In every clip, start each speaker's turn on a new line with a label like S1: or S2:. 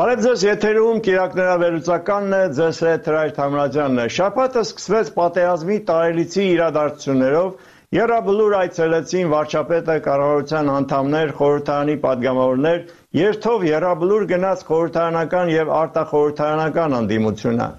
S1: Բարև ձեզ, եթերում կիրակներավերուցականն է, ձեզ հետ Հրայր Թամրաջյանն է։ Շաբաթը սկսվեց պատերազմի տարելիցի իրադարձություններով, եռաբլուր այցելեցին վարչապետը, կառավարության անդամներ, խորհրդարանի պատգամավորներ, երթով եռաբլուր գնաց խորհրդարանական եւ արտախորհրդարանական ընդդիմությունը։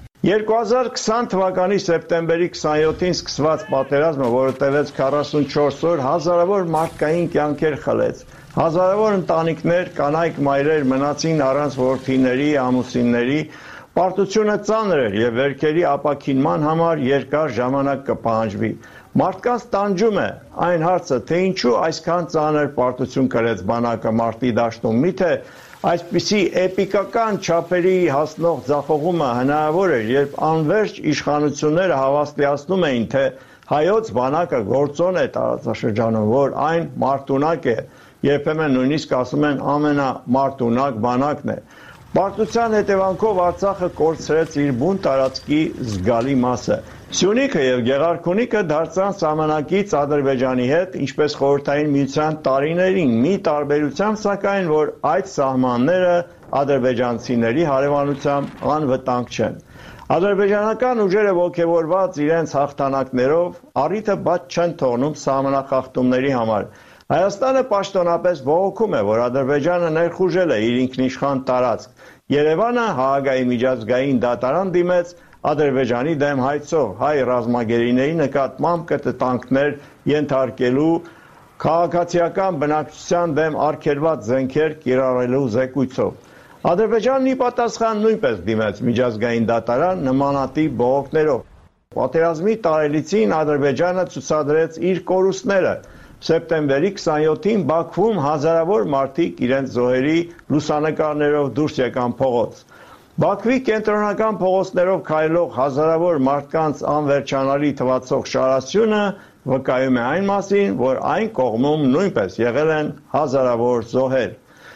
S1: 2020 թվականի սեպտեմբերի 27-ին սկսված պատերազմը, որը տևեց 44 օր, հազարավոր մարդկային կյանքեր խլեց։ Հազարավոր ընտանիքներ, կանայք, մայրեր մնացին առանց որդիների, ամուսինների, պարտությունը ծանր էր եւ վերքերի ապաքինման համար երկար ժամանակ կպահանջվի։ Մարդկանց տանջում է այն հարցը, թե ինչու այսքան ծանր պարտություն կրեց բանակը մարտի դաշտում։ Միթե այսպիսի էպիկական չափերի հասնող ձախողումը հնարավոր էր, երբ անվերջ իշխանությունները հավաստիացնում էին, թե հայոց բանակը գործոն է տարածաշրջանում, որ այն մարտունակ է, երբեմն նույնիսկ ասում են ամենամարտունակ բանակն է։ Պարտության հետևանքով Արցախը կորցրեց իր բուն տարածքի զգալի մասը։ Սյունիքը եւ Գեղարքունիքը դարձան սահմանակից Ադրբեջանի հետ, ինչպես Խորհրդային Միության տարիներին, մի տարբերությամբ սակայն, որ այդ սահմանները ադրբեջանցիների հարևանությամբ անվտանգ չեն։ Ադրբեջանական ուժերը ոգևորված իրենց հաղթանակներով առիթը բաց չեն թողնում սահմանախախտումների համար։ Հայաստանը պաշտոնապես բողոքում է, որ Ադրբեջանը ներխուժել է իր ինքնիշխան տարածք։ Երևանը Հաագայի միջազգային դատարան դիմեց Ադրբեջանի դեմ հայցող հայ ռազմագերիների նկատմամբ կտտանքներ ենթարկելու, քաղաքացիական բնակչության դեմ արգելված զենքեր կիրառելու զեկույցով։ Ադրբեջանն ի պատասխան նույնպես դիմեց միջազգային դատարան նմանատիպ բողոքներով։ Պատերազմի տարելիցին Ադրբեջանը ցուցադրեց իր կորուստները։ Սեպտեմբերի 27-ին Բաքվում հազարավոր մարդիկ իրենց զոհերի լուսանկարներով դուրս եկան փողոց։ Բաքվի կենտրոնական փողոցներով քայլող հազարավոր մարդկանց անվերջանալի թվացող շարասյունը վկայում է այն մասին, որ այն կողմում նույնպես եղել են հազարավոր զոհեր։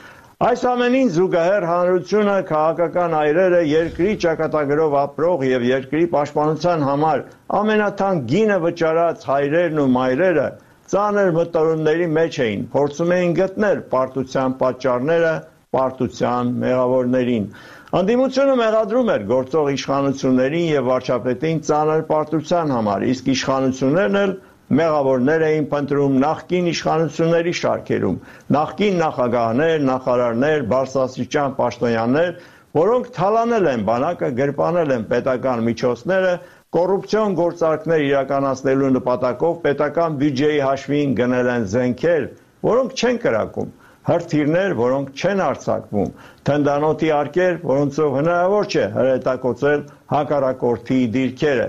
S1: Այս ամենին զուգահեռ հանրությունը, քաղաքական այրերը, երկրի ճակատագրով ապրող եւ երկրի պաշտպանության համար ամենաթանկ գինը վճարած հայրերն ու մայրերը ծանր մտորումների մեջ էին, փորձում էին գտնել պարտության պատճառները պարտության մեղավորներին։ Ընդդիմությունը մեղադրում էր գործող իշխանություններին եւ վարչապետին ծանր պարտության համար, իսկ իշխանություններն էլ մեղավորներ էին փնտրում նախկին իշխանությունների շարքերում, նախկին նախագահներ, նախարարներ, բարձրաստիճան պաշտոնյաներ, որոնք թալանել են բանակը, գրպանել են պետական միջոցները, կոռուպցիոն գործարքներ իրականացնելու նպատակով պետական բյուջեի հաշվին գնել են զենքեր, որոնք չեն կրակում, հրթիռներ, որոնք չեն արձակվում, թնդանոթի արկեր, որոնցով հնարավոր չէ հրետակոծել հակառակորդի դիրքերը։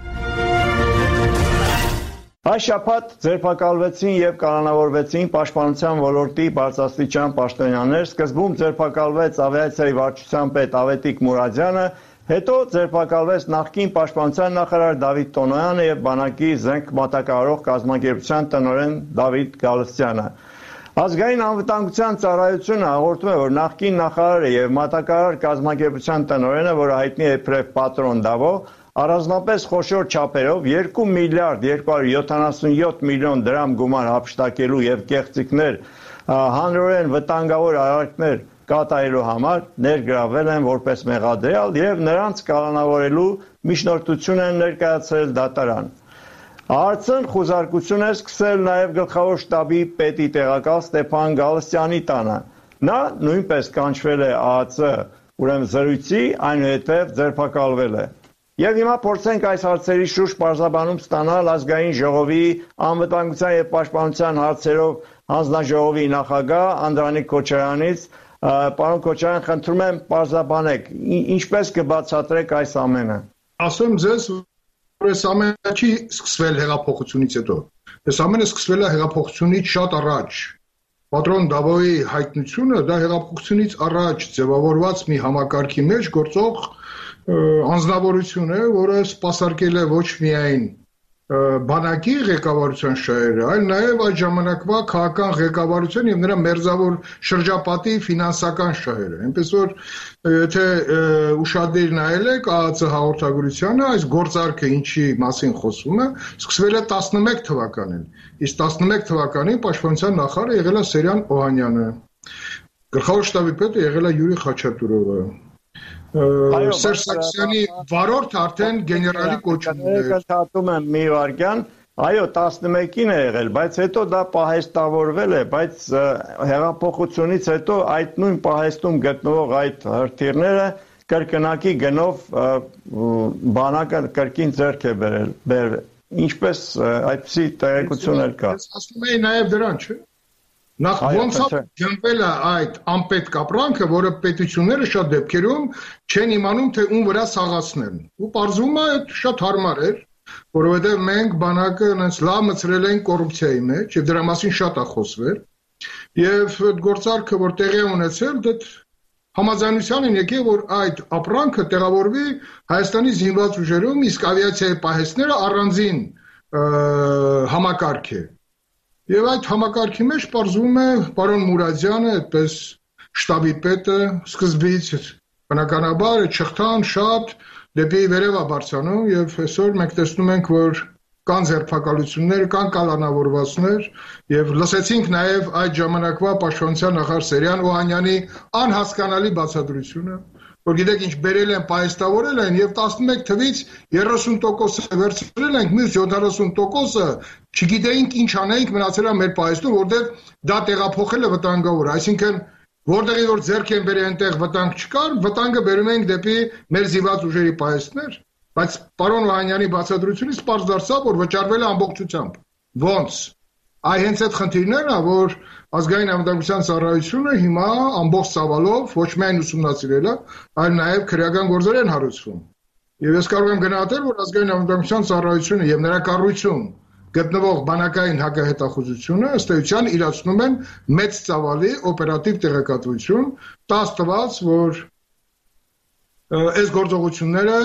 S1: Այս շաբաթ ձերբակալվեցին եւ կալանավորվեցին պաշտպանության ոլորտի բարձրաստիճան պաշտոնյաներ, սկզբում ձերբակալվեց ավիացիայի վարչության պետ Ավետիք Մուրադյանը, հետո ձերբակալվեց նախկին պաշտպանության նախարար Դավիթ Տոնոյանը եւ բանակի զենք մատակարարող կազմակերպության տնօրեն Դավիթ Գալստյանը։ Ազգային անվտանգության ծառայությունը հաղորդում է, որ նախկին նախարարը եւ մատակարար կազմակերպության տնօրենը, որը հայտնի է իբրև Պատրոն Դավո, առանձնապես խոշոր չափերով 2 միլիարդ 277 միլիոն դրամ գումար հափշտակելու եւ կեղծիքներ, հանրորեն վտանգավոր արարքներ կատարելու համար ներգրավել են որպես մեղադրյալ եւ նրանց կալանավորելու միջնորդություն են ներկայացրել դատարան։ Հարցն խուզարկություն է սկսել նաեւ գլխավոր շտաբի պետի տեղակալ Ստեփան Գալստյանի տանը։ Նա նույնպես կանչվել է ԱԱԾ, ուրեմն զրույցի, այնուհետև ձերբակալվել է։ Եվ հիմա փորձենք այս հարցերի շուրջ պարզաբանում ստանալ ազգային ժողովի անվտանգության եւ պաշտպանության հարցերով հանձնաժողովի նախագահ Անդրանիկ Քոչարյանից։ Պարոն Քոչարյան, խնդրում եմ պարզաբանեք, ինչպես կբացատրեք այս ամենը։
S2: Ասեմ ձեզ, որ այս ամենը չի սկսվել հեղափոխությունից հետո։ Այս ամենը սկսվել է հեղափոխությունից շատ առաջ։ Պատրոն Դավոյի հայտնությունը դա հեղափոխությունից առաջ ձևավորված մի համակարգի մեջ գործող անձնավորություն է, որը սպասարկել է ոչ միայն բանակի ղեկավարության շահերը, այլ նաև այդ ժամանակվա քաղաքական ղեկավարության եւ նրա մերձավոր շրջապատի ֆինանսական շահերը։ Այնպես որ եթե ուշադիր նայել եք ԱԱԾ հաղորդագրությանը, այս գործարքը ինչի մասին խոսում է, սկսվել է 11 թվականին։ Իսկ 11 թվականին պաշտպանության նախարարը եղել է Սերյան Օհանյանը։ Գլխավոր շտաբի պետը եղել է Յուրի Խաչատուրովը։ Սերժ Սարգսյանի վարորդ արդեն գեներալի կոչումն էր։
S1: Կթաթում եմ մի վարքյան, այո 11-ին է եղել, բայց հետո դա պահեստավորվել է, բայց հեղափոխությունից հետո այդ նույն պահեստում գտնվող այդ հրթիռները կրկնակի գնով բանակը կրկին ձեռք է բերել։ Ինչպես այդպիսի տեղեկություններ կա։
S2: Ես ասում եի նաև դրան, չէ՞։ Նախ ոնց է գնվել այդ անպետք ապրանքը, որը պետությունները շատ դեպքերում չեն իմանում, թե ում վրա սաղացնեն։ Ու պարզվում է շատ հարմար էր, որովհետև մենք բանակը այնց լավ մցրել են կոռուպցիայի մեջ, եւ դրա մասին շատ է խոսվել։ Եվ այդ գործարքը, որ տեղի է ունեցել, դա համաձայնության են եկել, որ այդ ապրանքը տեղավորվի Հայաստանի զինված ուժերում, իսկ ավիացիայի պահեստները առանձին համակարգ է։ Եվ այդ համակարգի մեջ պարզվում է պարոն Մուրադյանը, այդպես շտաբի պետը սկզբից բնականաբար չխթան շատ դեպի վերև է բարձրանում եւ այսօր մենք տեսնում ենք, որ կան ձերբակալություններ, կան կալանավորվածներ եւ լսեցինք նաեւ այդ ժամանակվա պաշտպանության նախարար Սերյան Օհանյանի անհասկանալի բացատրությունը, որ գիտեք ինչ բերել են, պահեստավորել են եւ 11 թվից 30%-ը վերցրել ենք, մյուս 70%-ը չգիտեինք ինչ անեինք, մնացել է մեր պահեստում, որտեղ դա տեղափոխելը վտանգավոր, այսինքն որտեղի որ ձեռք են բերել այնտեղ վտանգ չկար, վտանգը բերում ենք դեպի մեր զինված ուժերի պահեստներ, բայց պարոն Օհանյանի բացատրությունից պարզ դարձավ, որ վճարվել է ամբողջությամբ։ Ոնց։ Այ հենց այդ խնդիրներն է, որ ազգային անվտանգության ծառայությունը հիմա ամբողջ ծավալով ոչ միայն ուսումնասիրել է, այլ նաև քրեական գործեր են հարուցվում։ Եվ ես կարող եմ գնահատել, որ ազգային անվտանգության ծառայությունը եւ նրա կառույցում գտնվող բանակային հակահետախուզությունը ըստ էության իրացնում են մեծ ծավալի օպերատիվ տեղեկատվություն, տաս տված, որ այս գործողությունները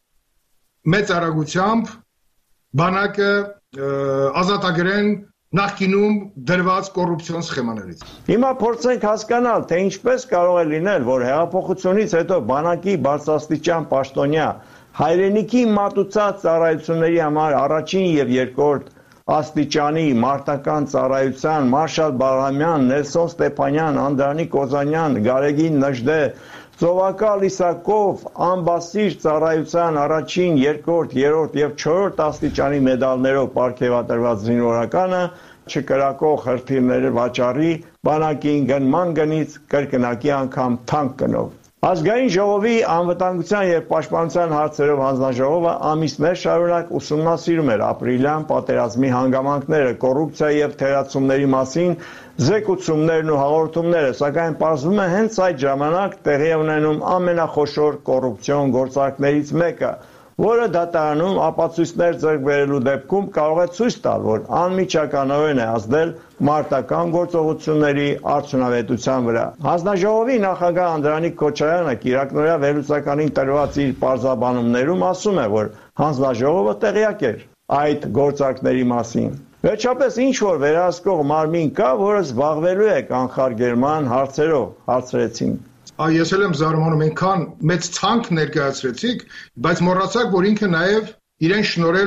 S2: մեծ արագությամբ բանակը ազատագրեն նախկինում դրված կոռուպցիոն սխեմաներից։
S1: Հիմա փորձենք հասկանալ, թե ինչպես կարող է լինել, որ հեղափոխությունից հետո բանակի բարձրաստիճան պաշտոնյա հայրենիքի մատուցած ծառայությունների համար առաջին եւ երկրորդ աստիճանի մարտական ծառայության Մարշալ Բաղրամյան, Նելսոն Ստեփանյան, Անդրանիկ Օզանյան, Գարեգին Նժդե, Ծովակալ Իսակով անբասիր ծառայության առաջին, երկրորդ, երրորդ եւ չորրորդ աստիճանի մեդալներով պարգևատրված զինվորականը չկրակող հրթիռների վաճառի բանակին գնման գնից կրկնակի անգամ թանկ գնով։ Ազգային ժողովի անվտանգության եւ պաշտպանության հարցերով հանձնաժողովը ամիսներ շարունակ ուսումնասիրում էր ապրիլյան պատերազմի հանգամանքները, կոռուպցիայի եւ թերացումների մասին զեկուցումներն ու հաղորդումները, սակայն պարզվում է հենց այդ ժամանակ տեղի է ունենում ամենախոշոր կոռուպցիոն գործարքներից մեկը, որը դատարանում ապացույցներ ձեռք բերելու դեպքում կարող է ցույց տալ, որ անմիջականորեն է ազդել մարտական գործողությունների արդյունավետության վրա։ Հանձնաժողովի նախագահ Անդրանիկ Քոչարյանը Կիրակնորյա վերլուծականին տրված իր պարզաբանումներում ասում է, որ հանձնաժողովը տեղյակ էր այդ գործարքների մասին։ Վերջապես ինչ որ վերահսկող մարմին կա, որը զբաղվելու է կանխարգելման հարցերով, հարցրեցին։
S2: Ես էլ եմ զարմանում, այնքան մեծ ցանկ ներկայացրեցիք, բայց մոռացաք, որ ինքը նաև իրեն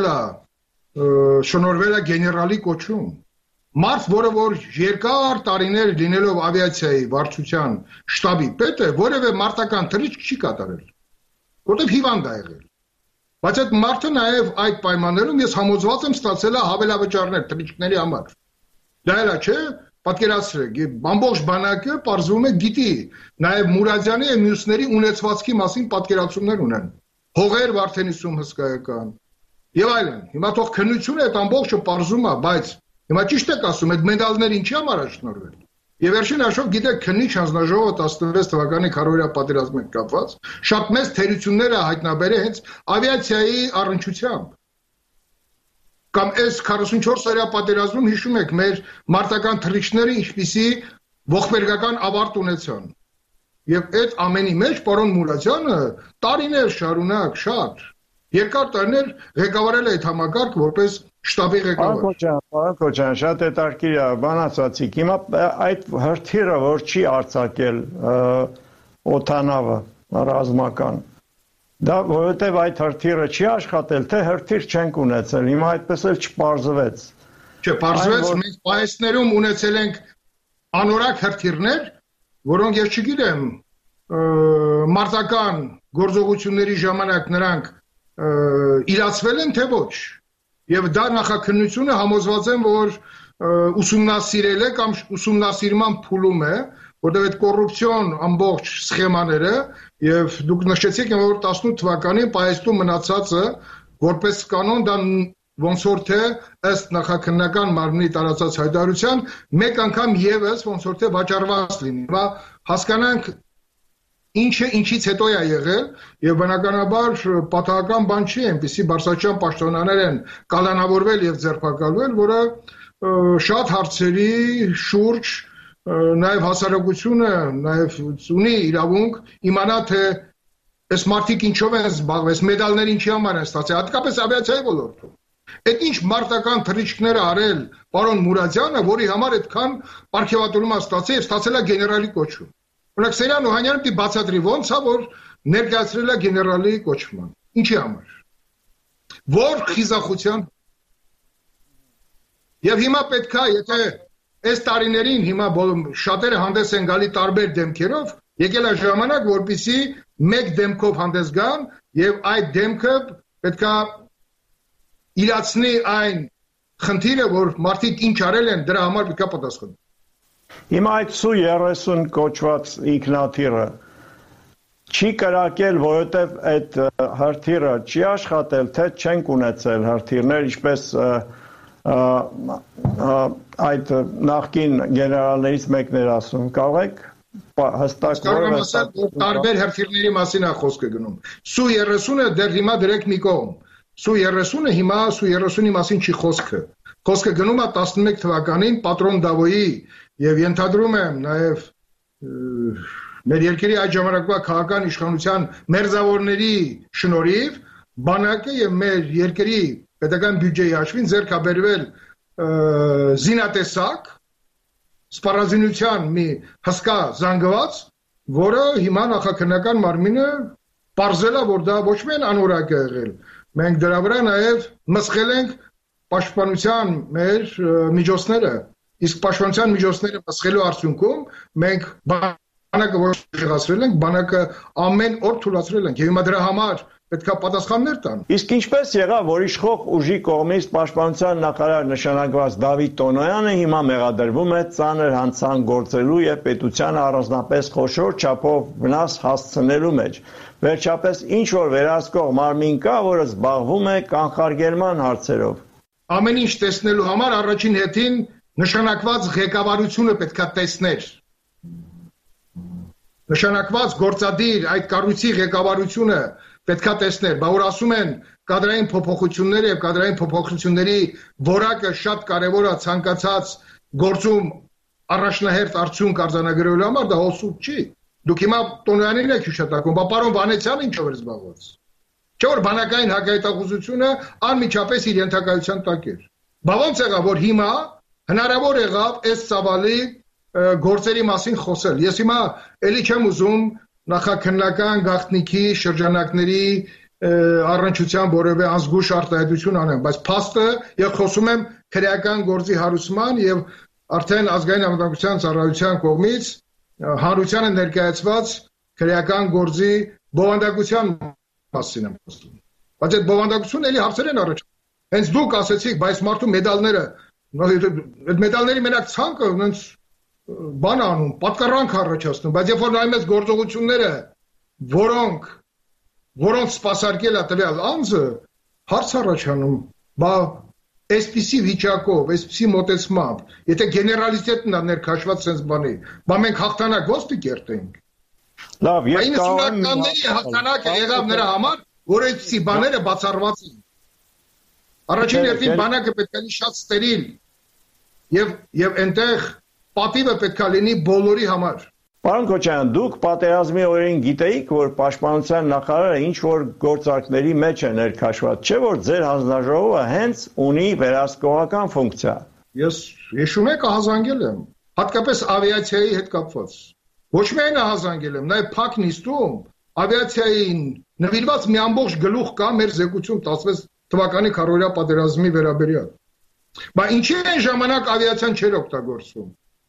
S2: շնորհվել է գեներալի կոչում։ Մարդ, որը որ երկար տարիներ լինելով ավիացիայի վարչության շտաբի պետը, որևէ մարտական թռիչք չի կատարել, որտեղ հիվանդ է եղել։ Բայց այդ մարդը նաև այդ պայմաններում ես համոզված եմ ստացել է հավելավճարներ թռիչքների համար։ Դա էլ չէ։ Պատկերացրեք, ամբողջ բանակը պարզվում է գիտի, նաև Մուրադյանի եւ մյուսների ունեցվածքի մասին պատկերացումներ ունեն։ Հողեր Վարդենիսում հսկայական եւ այլն։ Հիմա թող քննությունը այդ ամբողջը պարզում է, բայց հիմա ճիշտ եք ասում, այդ մեդալները ինչի համար է շնորհվել։ Եվ վերջին հաշվով գիտեք, քննիչ հանձնաժողովը 16 թվականի քարոզիա պատերազմի հետ կապված շատ մեծ թերություններ է հայտնաբերել հենց ավիացիայի առնչությամբ։ Կամ այս 44-օրյա պատերազմում հիշում եք մեր մարտական թռիչքները ինչպիսի ողբերգական ավարտ ունեցան։ Եվ այդ ամենի մեջ պարոն Մուրադյանը տարիներ շարունակ շատ երկար տարիներ ղեկավարել է այդ համակարգը որպես շտաբի ղեկավար։
S1: Պարոն Քոչարյան, շատ հետաքրքիր է, բան ասացիք։ Հիմա այդ հրթիռը, որ չի արձակել օդանավը ռազմական, դա որովհետև այդ հրթիռը չի աշխատել, թե հրթիռ չենք ունեցել, հիմա այդպես էլ չպարզվեց։
S2: Չէ, պարզվեց, մենք պահեստներում ունեցել ենք անորակ հրթիռներ, որոնք ես չգիտեմ մարտական գործողությունների ժամանակ նրանք իրացվել են թե ոչ եւ դա նախաքննությունը համոզված եմ որ ուսումնասիրել է կամ ուսումնասիրման փուլում է որտեղ այդ կոռուպցիոն ամբողջ սխեմաները եւ դուք նշեցիք որ 18 թվականին Պայեստում մնացածը որպես կանոն դա ոնց որ թե ըստ նախաքննական մարմնի տարածած հայտարարության մեկ անգամ եւս ոնց որ թե վաճառված լինի հիմա հասկանանք ինչը ինչից հետո է եղել եւ բնականաբար պատահական բան չի այնպեսի բարձրաճան պաշտոնյաներ են կալանավորվել եւ ձերբակալվել որը շատ հարցերի շուրջ նաեւ հասարակությունը նաեւ ունի իրավունք իմանա թե այս մարդիկ ինչով են զբաղվել մեդալներ ինչի համար են ստացել հատկապես ավիացիայի ոլորտում այդ ինչ մարտական թռիչքներ արել պարոն Մուրադյանը որի համար այդքան ապարքեվատորում ստացել եւ ստացել է գեներալի կոչում Օրինակ Սերյան Օհանյանը պիտի բացատրի ոնց է որ ներկայացրել է գեներալի կոչման ինչի համար որ խիզախության եւ հիմա պետք է եթե այս տարիներին հիմա շատերը հանդես են գալի տարբեր դեմքերով եկել է ժամանակ որպեսզի մեկ դեմքով հանդես գան եւ այդ դեմքը պետք է իրացնի այն խնդիրը որ մարդիկ ինչ արել են դրա համար պետք է պատասխան
S1: Հիմա այդ Su-30 կոչված ինքնաթիռը չի կրակել, որովհետև այդ հրթիռը չի աշխատել, թե չենք ունեցել հրթիռներ, ինչպես այդ նախկին գեներալներից մեկն էր ասում, կարող եք հստակ
S2: Կարող եմ ասել, որ տարբեր հրթիռների մասին է խոսքը գնում։ Su-30-ը դեռ հիմա դրեք մի կողմ։ Su-30-ը հիմա Su-30-ի մասին չի խոսքը։ Խոսքը գնում է 11 թվականին Պատրոն Դավոյի եւ ենթադրում եմ նաեւ մեր երկրի այդ ժամանակվա քաղաքական իշխանության մերձավորների շնորհիվ բանակը եւ մեր երկրի պետական բյուջեի հաշվին ձեռք է բերվել զինատեսակ սպառազինության մի հսկա զանգված, որը հիմա նախաքննական մարմինը պարզել է, որ դա ոչ միայն անորակ է եղել, մենք դրա վրա նաև մսխել ենք պաշտպանության մեր միջոցները, իսկ պաշտպանության միջոցները մսխելու արդյունքում մենք բանակը ոչ խեղացրել ենք, բանակը ամեն օր թույլատրել ենք, եւ հիմա դրա համար պետք է պատասխաններ տան։
S1: Իսկ ինչպես եղավ, որ իշխող ուժի կողմից պաշտպանության նախարար նշանակված Դավիթ Տոնոյանը հիմա մեղադրվում է ծանր հանցանք գործելու եւ պետությանը առանձնապես խոշոր չափով վնաս հասցնելու մեջ։ Վերջապես ինչ որ վերահսկող մարմին կա, որը զբաղվում է կանխարգելման հարցերով։
S2: Ամեն ինչ տեսնելու համար առաջին հերթին նշանակված ղեկավարությունը պետք է տեսներ։ Նշանակված գործադիր այդ կառույցի ղեկավարությունը պետք է տեսներ, բա որ ասում են կադրային փոփոխությունները եւ կադրային փոփոխությունների որակը շատ կարեւոր է ցանկացած գործում առաջնահերթ արդյունք արձանագրելու համար, դա հոսուտ չի։ Դուք հիմա Տոնոյանին եք հիշատակում, բա պարոն Վանեցյանը ինչով էր զբաղված։ Չէ՞ որ բանակային հակահայտակցությունը անմիջապես իր ենթակայության տակ էր։ Բա ոնց եղավ, որ հիմա հնարավոր եղավ այս ծավալի գործերի մասին խոսել։ Ես հիմա ելի չեմ ուզում նախաքննական գաղտնիքի շրջանակների առնչությամբ որևէ ազգուշ արտահայտություն անեմ, բայց փաստը եւ խոսում եմ քրեական գործի հարուցման եւ արդեն ազգային անվտանգության ծառայության կողմից հանրությանը ներկայացված քրեական գործի բովանդակության մասին եմ խոսում։ Բայց այդ բովանդակությունը էլի հարցեր են առաջ։ Հենց դուք ասեցիք, բայց մարդու մեդալները, այդ մեդալների մենակ ցանկը ոնց բան անում, պատկառանք առաջացնում, բայց երբ որ նայում ես գործողությունները, որոնց սպասարկել է տվյալ անձը, հարց առաջանում, բա այսպիսի վիճակով, այսպիսի մոտեցմամբ, եթե գեներալիտետն է ներքաշված sense բանի, բա մենք հաղթանակ ո՞ց պիտի կերտենք։
S1: Լավ, ես կարող եմ
S2: 90-ականների հաղթանակը եղավ նրա համար, որ այսպիսի բաները բացառված են։ Առաջին հերթին բանակը պետք է շատ ստերիլ եւ այնտեղ պատիվը պետք է լինի բոլորի համար։
S1: Պարոն Քոչարյան, դուք պատերազմի օրերին գիտեիք, որ պաշտպանության նախարարը ինչ որ գործարքների մեջ է ներքաշված, չէ՞ որ ձեր հանձնաժողովը հենց ունի վերահսկողական ֆունկցիա։
S2: Ես հիշում եք ահազանգել եմ, հատկապես ավիացիայի հետ կապված։ Ոչ միայն ահազանգել եմ, նաև փակ նիստում ավիացիային նվիրված մի ամբողջ գլուխ կա մեր զեկույցում 16 թվականի քառորյա պատերազմի վերաբերյալ։ Բայց ինչի՞ այն ժամանակ ավիացիան չէր օգտագործվում։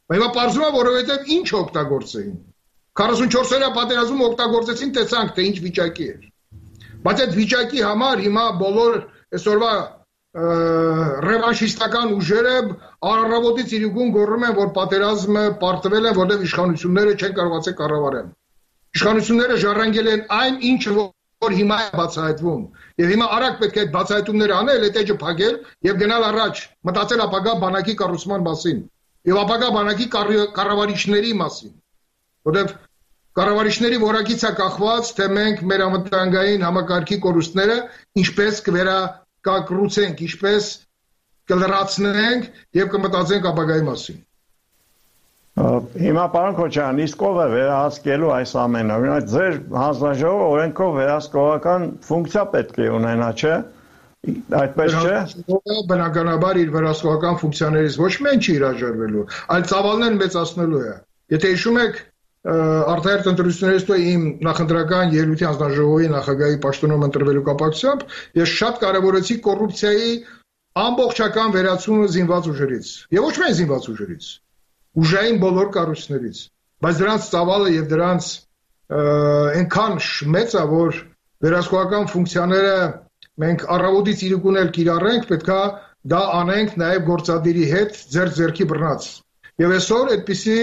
S2: Հիմա պարզվում է, որովհետև ինչ օգտագործեին։ 44-օրյա պատերազմում օգտագործեցին, տեսանք, թե ինչ վիճակի էր։ Բայց այդ վիճակի համար հիմա բոլոր այսօրվա ռևանշիստական ուժերը առավոտից իրիկուն գոռում են, որ պատերազմը պարտվել են, որտեղ իշխանությունները չեն կարողացել կառավարել։ Իշխանությունները ժառանգել են այն ինչը որ հիմա է բացահայտվում։ Եվ հիմա արագ պետք է այդ բացահայտումները անել, այդ էջը փակել եւ գնալ առաջ, մտածել ապագա բանակի կառուցման մասին եւ ապագա բանակի կառավարիչների մասին։ Որտեղ կառավարիչների որակից է կախված, թե մենք մեր անվտանգային համակարգի կորուստները ինչպես կվերակառուցենք, ինչպես կլրացնենք եւ կմտածենք ապագայի մասին։
S1: Հիմա պարոն Քոչարյան, իսկ ով է վերահսկելու այս ամենը։ Օրինակ ձեր հանձնաժողովը օրենքով վերահսկողական ֆունկցիա պետք է ունենա, չէ՞։ Այդպես չէ։
S2: Բնականաբար իր վերահսկողական ֆունկցիաներից ոչ միայն չի հրաժարվելու, այլ ծավալներն մեծացնելու է։ Եթե հիշում եք, արտահերթ ընտրություններից հետո իմ նախընտրական ելույթի հանձնաժողովի նախագահի պաշտոնում ընտրվելու կապակցությամբ ես շատ կարևորեցի կոռուպցիայի ամբողջական վերացումը զինված ուժերից։ Եվ ոչ միայն զինված ուժերից, ուժային բոլոր կառույցներից, բայց դրանց ծավալը եւ դրանց այնքան մեծ է, որ վերահսկողական ֆունկցիաները մենք առավոտից իրիկուն էլ կիրառենք, պետքա դա անենք նաեւ գործադիրի հետ ձեռքի բռնած։ Եվ այսօր այդպիսի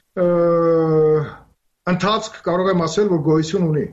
S2: ընթացք կարող եմ ասել, որ գոյություն ունի։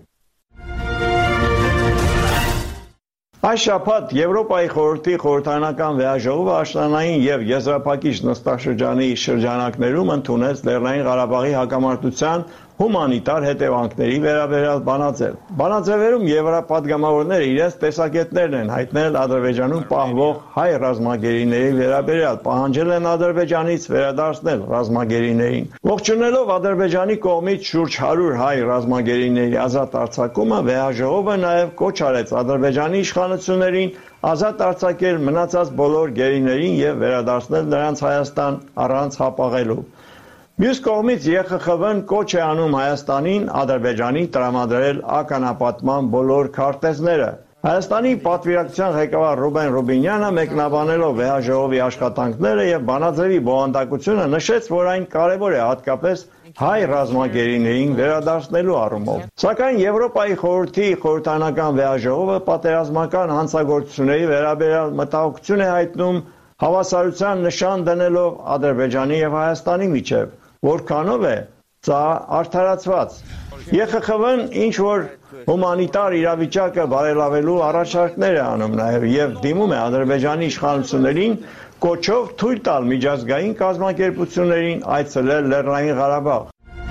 S1: Այս շաբաթ Եվրոպայի խորհրդի խորհրդարանական վեաժողովը աշնանային եւ եզրափակիչ նստաշրջանի շրջանակներում ընդունեց Լեռնային Ղարաբաղի հակամարտության հումանիտար հետևանքների վերաբերյալ բանաձև։ Բանաձևերում եվրոպադգամավորները իրենց տեսակետներն են հայտնել Ադրբեջանում պահվող հայ ռազմագերիների վերաբերյալ, պահանջել են Ադրբեջանից վերադարձնել ռազմագերիներին։ Ողջունելով Ադրբեջանի կողմից շուրջ 100 հայ ռազմագերիների ազատ արձակումը, վեաժողովը նաև կոչ արեց Ադրբեջանի իշխանություններին ազատ արձակել մնացած բոլոր գերիներին եւ վերադարձնել նրանց Հայաստան առանց հապաղելու։ Մյուս կողմից ԵԽԽՎ-ն կոչ է անում Հայաստանին Ադրբեջանին տրամադրել ականապատման բոլոր քարտեզները։ Հայաստանի պատվիրակության ղեկավար Ռուբեն Ռուբինյանը մեկնաբանելով վեաժողովի աշխատանքները եւ բանաձևի բովանդակությունը նշեց, որ այն կարեւոր է հատկապես հայ ռազմագերիներին վերադարձնելու առումով։ Սակայն Եվրոպայի խորհրդի խորհրդարանական վեաժողովը պատերազմական հանցագործությունների վերաբերյալ մտահոգություն է հայտնում հավասարության նշան դնելով Ադրբեջանի եւ Հայաստանի միջև, որքանով է սա արդարացված։ ԵԽԽՎ-ն ինչ որ հումանիտար իրավիճակը բարելավելու առաջարկներ է անում նաեւ եւ դիմում է Ադրբեջանի իշխանություններին կոչով թույլ տալ միջազգային կազմակերպություններին այցելել Լեռնային Ղարաբաղ։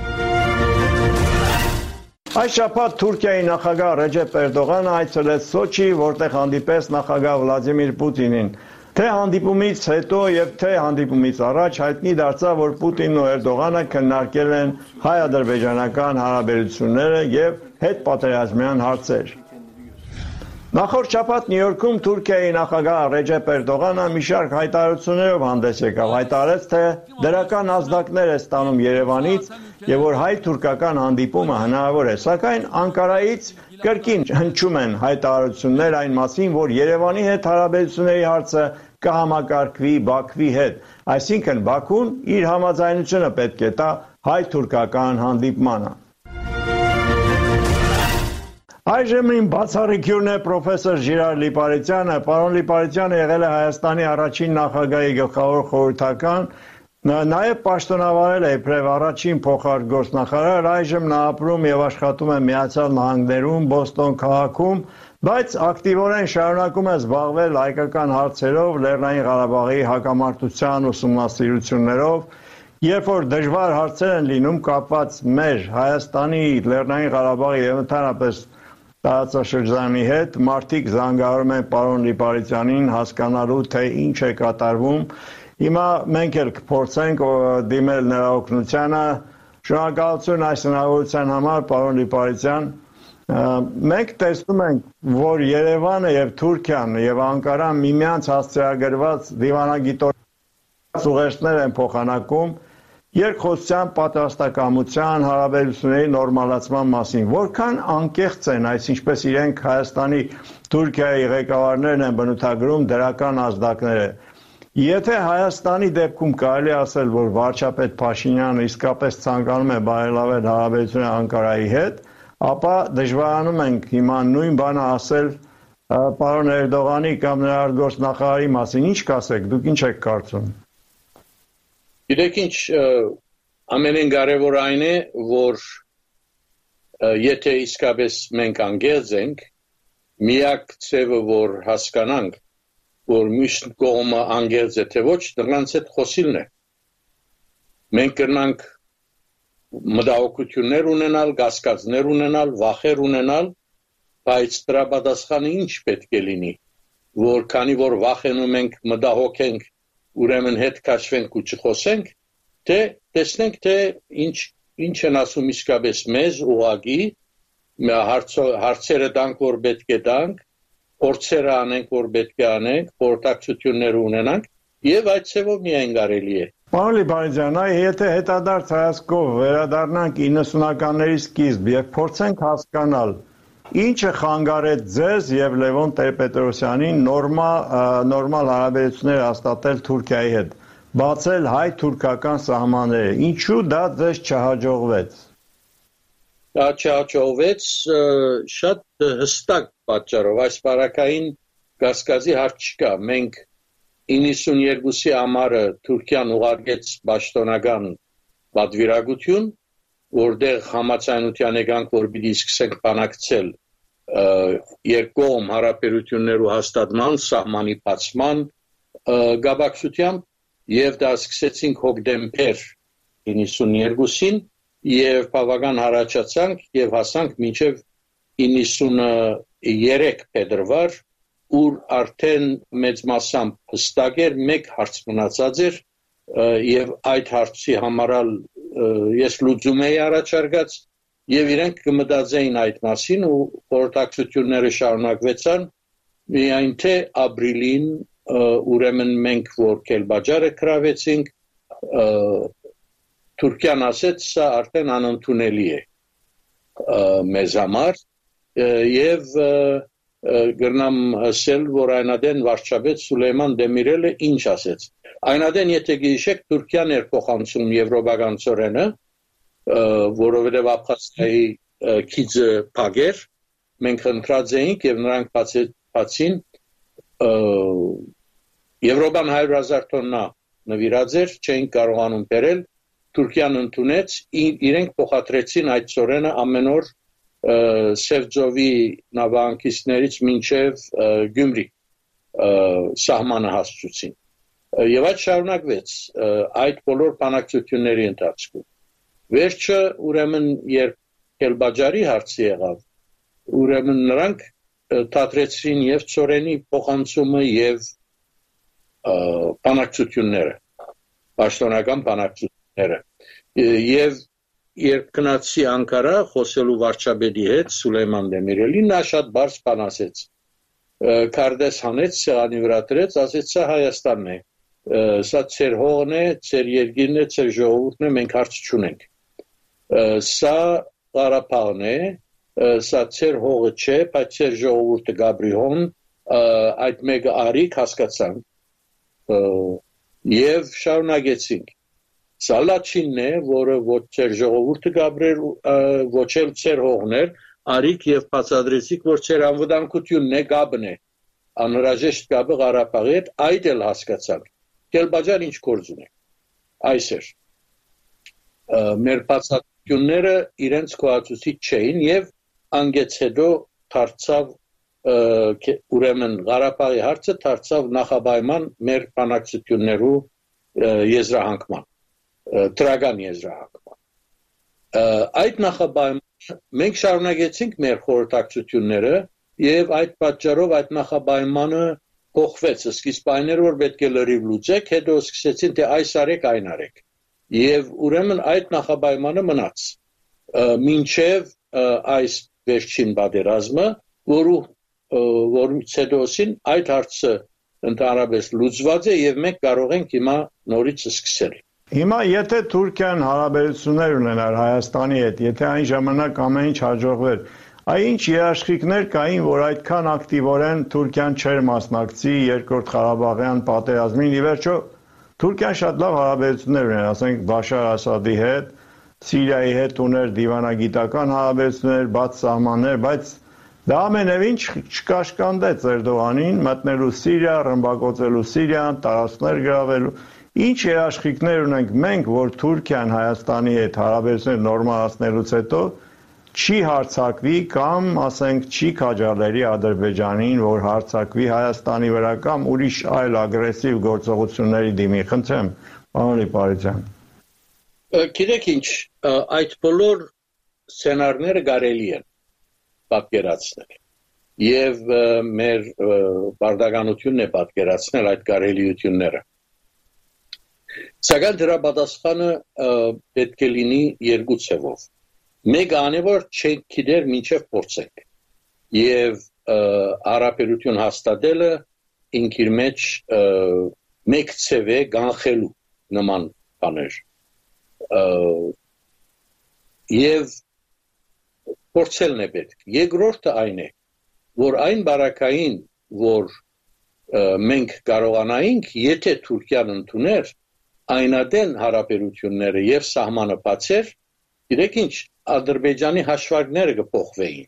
S1: Այս շաբաթ Թուրքիայի նախագահ Ռեջեփ Էրդողանը այցելեց Սոչի, որտեղ հանդիպեց նախագահ Վլադիմիր Պուտինին։ Թե հանդիպումից հետո եւ թե հանդիպումից առաջ հայտնի դարձավ, որ Պուտինն ու Էրդողանը քննարկել են հայ-ադրբեջանական հարաբերությունները եւ հետպատերազմյան հարցեր։ Նախորդ շաբաթ Նյու Յորքում Թուրքիայի նախագահ Ռեջեփ Էրդողանը մի շարք հայտարարություններով հանդես եկավ, հայտարարեց, թե դրական ազդակներ է ստանում Երևանից եւ որ հայ-թուրքական հանդիպումը հնարավոր է, սակայն Անկարայից կրկին հնչում են հայտարարություններ այն մասին, որ Երևանի հետ հարաբերությունների հարցը կհամակարգվի Բաքվի հետ, այսինքն Բաքուն իր համաձայնությունը պետք է տա հայ-թուրքական հանդիպմանը։ Այժմ իմ բացառիկյուրն է պրոֆեսոր Ժիրար Լիպարիցյանը։ Պարոն Լիպարիցյանը եղել է Հայաստանի առաջին նախագահի գլխավոր խորհրդական, նաև պաշտոնավարել է իբրև առաջին փոխարտգործնախարար, այժմ նա ապրում եւ աշխատում է Միացյալ Նահանգներում, Բոստոն քաղաքում, բայց ակտիվորեն շարունակում է զբաղվել հայկական հարցերով, Լեռնային Ղարաբաղի հակամարտության ուսումնասիրություններով, երբ որ դժվար հարցեր են լինում կապված մեր Հայաստանի, Լեռնային Ղարաբաղի եւ ընդհանրապես տարածաշրջանի հետ, մարդիկ զանգահարում են պարոն Լիպարիցյանին հասկանալու, թե ինչ է կատարվում։ Հիմա մենք էլ կփորձենք դիմել նրա օգնությանը։ Շնորհակալություն այս հնարավորության համար, պարոն Լիպարիցյան։ Մենք տեսնում ենք, որ Երևանը եւ Թուրքիան եւ Անկարան միմյանց հասցեագրված դիվանագիտորեն ուղերձներ են փոխանակում երկխոսության պատրաստակամության հարաբերությունների նորմալացման մասին, որքան անկեղծ են, այս ինչպես իրենք Հայաստանի, Թուրքիայի ղեկավարներն են բնութագրում դրական ազդակները։ Եթե Հայաստանի դեպքում կարելի ասել, որ վարչապետ Փաշինյանը իսկապես ցանկանում է բարելավել հարաբերությունները Անկարայի հետ, ապա դժվարանում ենք հիմա նույն բանը ասել պարոն Էրդողանի կամ նրա արտգործնախարարի մասին։ Ինչ կասեք, դուք ինչ եք կարծում։
S3: Գիտեք ինչ, ամենեն կարևոր այն է, որ եթե իսկապես մենք անգերձ ենք, միակ ցևը որ հասկանանք, որ մյուս կողմը անգերձ է թե ոչ, դրանց հետ խոսիլն է։ Մենք կրնանք մտահոգություններ ունենալ, կասկածներ ունենալ, վախեր ունենալ, բայց դրա պատասխանը ինչ պետք է լինի, որ քանի որ վախենում ենք, մտահոգ ենք, ուրեմն հետ քաշվենք ու չխոսենք, թե տեսնենք թե ինչ են ասում իսկապես մեզ ուղղակի հարցերը տանք, որ պետք է տանք, փորձերը անենք, որ պետք է անենք, խորհրդակցություններ ունենանք, եւ այդ ցևով միայն կարելի է։
S1: Պարոն Լիբանյան, եթե հետադարձ հայացքով վերադառնանք 90-ականների սկիզբ եւ փորձենք հասկանալ, ինչը խանգարեց ձեզ եւ Լևոն Տեր-Պետրոսյանին նորմալ հարաբերություններ հաստատել Թուրքիայի հետ, բացել հայ-թուրքական սահմանները, ինչու դա ձեզ չհաջողվեց։
S3: Դա չհաջողվեց շատ հստակ պատճառով, այս բարակային կասկածի հարց չկա, մենք 92-ի ամառը Թուրքիան ուղարկեց պաշտոնական պատվիրակություն, որտեղ համաձայնության եկանք, որ պիտի սկսենք բանակցել երկկողմ հարաբերություններու հաստատման, սահմանի բացման գաբակցությամբ, եւ դա սկսեցինք հոկտեմբեր 92-ին, եւ բավական հառաջացանք եւ հասանք մինչեւ 93 փետրվար, ուր արդեն մեծ մասամբ հստակ էր, մեկ հարց մնացած էր եւ այդ հարցի համարալ ես լուծում էի առաջարկած եւ իրենք կմտածեին այդ մասին ու խորհրդակցությունները շարունակվեցան միայն թե ապրիլին ուրեմն մենք որ Քելբաջարը գրավեցինք Թուրքիան ասեց սա արդեն անընդունելի է մեզ համար եւ գրնամ ասել որ այնադեն վարչապետ Սուլեյման Դեմիրելը ինչ ասեց այնադեն եթե գիշեք Թուրքիան էր փոխանցում եվրոպական ծորենը որովհետեւ Աբխազիայի քիծը փագեր մենք ընտրած էինք եւ նրանք բացին Եվրոպան 100,000 տոննա նվիրած էր չէին կարողանում բերել Թուրքիան ընդունեց իրենք փոխադրեցին այդ ծորենը ամեն օր Սևջովի նավահանգիստներից մինչև Գյումրի սահմանը հասցուցին եւ այդ շարունակվեց այդ բոլոր բանակցությունների ընթացքում վերջը ուրեմն երբ Քելբաջարի հարցը եղավ ուրեմն նրանք թատրեցին եւ ծորենի փոխանցումը եւ բանակցությունները պաշտոնական բանակցությունները եւ երբ գնացի Անկարա խոսելու վարչապետի հետ Սուլեյման Դեմիրելին նա շատ բարձ բան ասեց կարդես հանեց սեղանի վրա դրեց ասեց սա Հայաստանն է սա ծեր հողն է ծեր երկիրն է ծեր ժողովուրդն է մենք հարց չունենք սա Ղարաբաղն է սա ծեր հողը չէ բայց ծեր ժողովուրդը Գաբրիհոն այդ մեկը արիք հասկացանք եւ շարունակեցինք Սա լաչինն է, որը ոչ ծեր ժողովուրդը գաբրեր, ոչ էլ ծեր հողներ, արիք եւ բացադրեցիք, որ ծեր անվտանգությունն է, գաբն է, անհրաժեշտ գաբը Ղարաբաղի հետ, այդ էլ հասկացանք։ Քելբաջար ինչ գործ ունի։ Այս էր։ Մեր բացադրությունները իրենց կոալիցիի չէին եւ անգեց հետո դարձավ ուրեմն Ղարաբաղի հարցը դարձավ նախաբայման մեր բանակցություններու եզրահանգման Տրագան եզրահանգման այդ նախաբայմանը մենք շարունակեցինք մեր խորհրդակցությունները եւ այդ պատճառով այդ նախաբայմանը փոխվեց սկիզբն էր որ պետք է լրիվ լուծեք հետո սկսեցին թե այս արեք այն արեք եւ ուրեմն այդ նախաբայմանը մնաց մինչեւ այս վերջին պատերազմը որից հետոին այդ հարցը ընդհանրապես լուծված է եւ մենք կարող ենք հիմա նորից սկսել
S1: Հիմա եթե Թուրքիան հարաբերություններ ունենար Հայաստանի հետ, եթե այն ժամանակ ամեն ինչ հաջողվեր, Ինչ երաշխիքներ կային, որ այդքան ակտիվորեն Թուրքիան չէր մասնակցի երկրորդ Ղարաբաղյան պատերազմին։ Ի վերջո Թուրքիան շատ լավ հարաբերություններ ուներ, ասենք Բաշար Ասադի հետ, Սիրիայի հետ ուներ դիվանագիտական հարաբերություններ, բաց սահմաններ, բայց դա ամենևին չկաշկանդեց Էրդողանին մտնելու Սիրիա, ռմբակոծելու Սիրիան, տարածքներ գրավելու։ Ինչ երաշխիքներ ունենք մենք, որ Թուրքիան Հայաստանի հետ հարաբերություններ նորմալացնելուց հետո չի հարձակվի կամ ասենք չի քաջալերի Ադրբեջանին, որ հարձակվի Հայաստանի վրա կամ ուրիշ այլ ագրեսիվ գործողությունների դիմի։ Խնդրեմ, պարոն Լիպարյան։
S3: Գիտեք ինչ, այդ բոլոր սցենարները կարելի են պատկերացնել։ Եվ մեր բարդականությունն է պատկերացնել այդ կարելիությունները։ Սակայն դրա պատասխանը պետք է լինի երկու ցևով։ Մեկ անևոր չենք գիտեր մինչև փորձենք եւ հարաբերություն հաստատելը ինքիր մեջ մեկ ցև է կանխելու նման բաներ եւ փորձելն է պետք։ Երկրորդը այն է, որ այն բարակային, որ մենք կարողանայինք, եթե Թուրքիան ընդուներ այնադեն հարաբերությունները եւ սահմանը բացեր, գիտեք ինչ, Ադրբեջանի հաշվարկները կփոխվեին,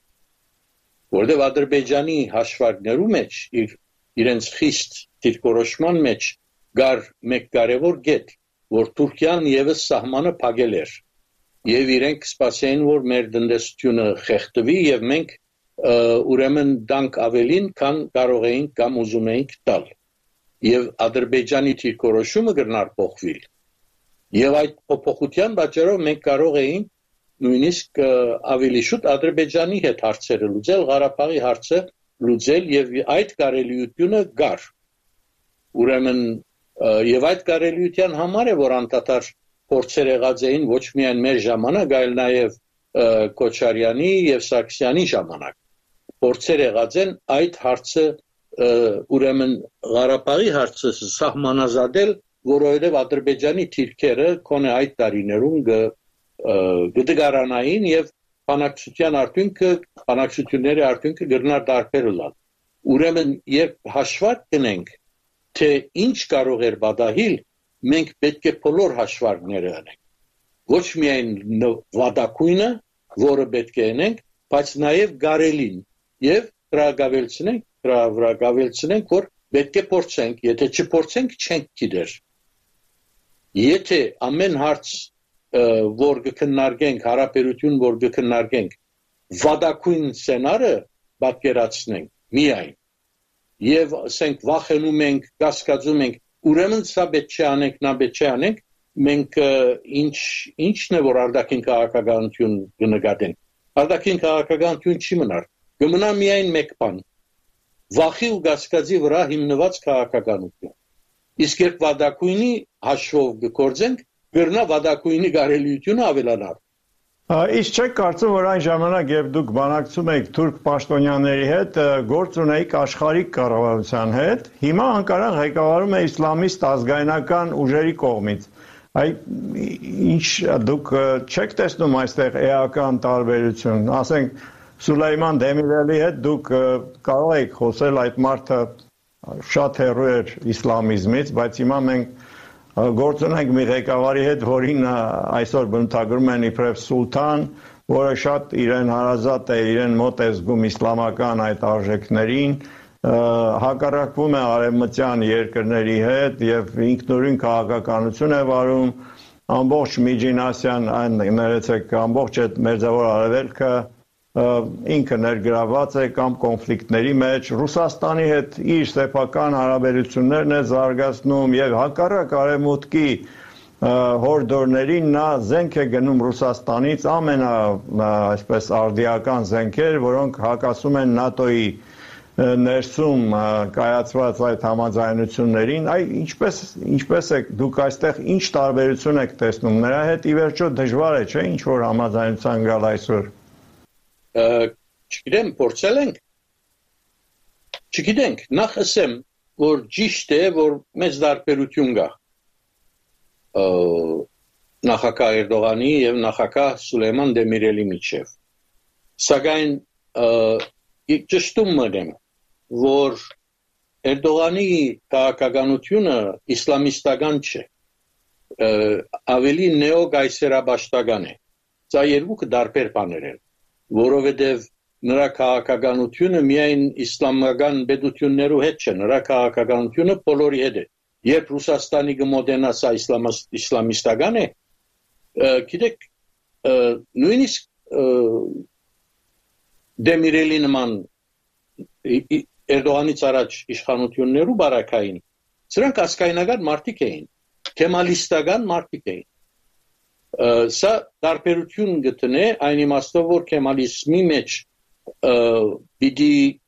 S3: որտեղ Ադրբեջանի հաշվարկներու մեջ իրենց խիստ դիրքորոշման մեջ գար մեկ կարևոր կետ, որ Թուրքիան եւս սահմանը փակել էր, եւ իրենք սպասեին, որ մեր տնտեսությունը խեղդվի եւ մենք ուրեմն դանք ավելին, քան կարող էինք կամ ուզում էինք տալ, եւ Ադրբեջանի դիրքորոշումը կրնար փոխվել, եւ այդ փոփոխության պատճառով մենք կարող էինք նույնիսկ ավելի շուտ Ադրբեջանի հետ հարցերը լուծել, Ղարաբաղի հարցը լուծել եւ այդ կարելիությունը գար։ Ուրեմն եւ այդ կարելիության համար է, որ անդադար փորձեր եղած էին ոչ միայն մեր ժամանակ, այլ նաեւ Քոչարյանի եւ Սարգսյանի ժամանակ։ Փորձեր եղած են այդ հարցը ուրեմն Ղարաբաղի հարցը սահմանազատել, որովհետեւ Ադրբեջանի թիրքերը կոնե այդ տարիներում գտգարանային եւ բանակցությունների արդյունքը գրնար դարբեր լալ։ Ուրեմն երբ հաշվարկ դնենք, թե ինչ կարող էր պատահել, մենք պետք է բոլոր հաշվարկները անենք։ Ոչ միայն վատակույնը, որը պետք է անենք, բայց նաեւ գարելին եւ հրագավելցնենք, որ պետք է փորձենք, եթե չփորձենք, չենք գիտեր։ Եթե ամեն հարց որ կքննարկենք, հարաբերություն որ կքննարկենք, վատակույն սցենարը պատկերացնենք միայն, եւ ասենք վախենում ենք, կասկածում ենք, ուրեմն սա պետք չէ անենք, նա պետք չէ անենք, մենք ինչն է որ արտաքին քաղաքականություն կնկատենք։ Արտաքին քաղաքականություն չի մնար, կմնա միայն մեկ բան՝ վախի ու կասկածի վրա հիմնված քաղաքականություն։ Իսկ երբ վատակույնի հաշվով գործենք, գրնա վատակույնի կարելիությունը ավելանար։
S1: Իսկ չեք կարծում, որ այն ժամանակ, երբ դուք բանակցում եք թուրք պաշտոնյաների հետ, գործ ունեիք աշխարհիկ կառավարության հետ, հիմա Անկարան ղեկավարում է իսլամիստ ազգայնական ուժերի կողմից։ Ինչ դուք չեք տեսնում այստեղ էական տարբերություն։ Ասենք Սուլեյման Դեմիրելի հետ դուք կարող եք խոսել, այդ մարդը շատ հեռու էր իսլամիզմից, բայց հիմա մենք գործ ունենք մի ղեկավարի հետ, որին այսօր բնութագրում են իբրև սուլթան, որը շատ իրեն հարազատ է, իրեն մոտ է զգում իսլամական այդ արժեքներին, հակառակվում է արևմտյան երկրների հետ եւ ինքնուրույն քաղաքականություն է վարում, ամբողջ Միջին Ասիան, ներեցեք, ամբողջ այդ Մերձավոր Արևելքը ինքը ներգրաված է կամ կոնֆլիկտների մեջ, Ռուսաստանի հետ իր սեփական հարաբերություններն է զարգացնում եւ հակառակ արևմուտքի հորդորներին նա զենք է գնում Ռուսաստանից այսպես արդիական զենքեր, որոնք հակասում են ՆԱՏՕ-ի ներսում կայացված այդ համաձայնություններին, ինչպես է դուք այստեղ ինչ տարբերություն եք տեսնում, նրա հետ ի վերջո դժվար է, չէ, ինչ որ համաձայնության գալ այսօր։
S3: Չգիտեմ, փորձել ենք։ Չգիտենք, նախ ասեմ, որ ճիշտ է, որ մեծ տարբերություն կա նախագահ Էրդողանի եւ նախագահ Սուլեյման Դեմիրելի միջեւ։ Սակայն ճշտում մնեմ, որ Էրդողանի քաղաքականությունը իսլամիստական չէ, ավելի նեոգայսերաբաշտական է։ Սա երկուքը դարբեր բաներ են, որովհետև նրա քաղաքականությունը միայն իսլամական պետություններու հետ չէ, նրա քաղաքականությունը բոլորի հետ է։ Երբ Ռուսաստանի գմոդենա սա իսլամիստական է, գիտեք, նույնիսկ Դեմիրելի նման Էրդողանից առաջ իշխանություններու բարակային, սրանք ասկայնական մարդիկ էին, քեմալիստական մարդիկ էին։ Սա տարբերություն գտնե այն իմաստով, որ քեմալիզմի մեջ պիտի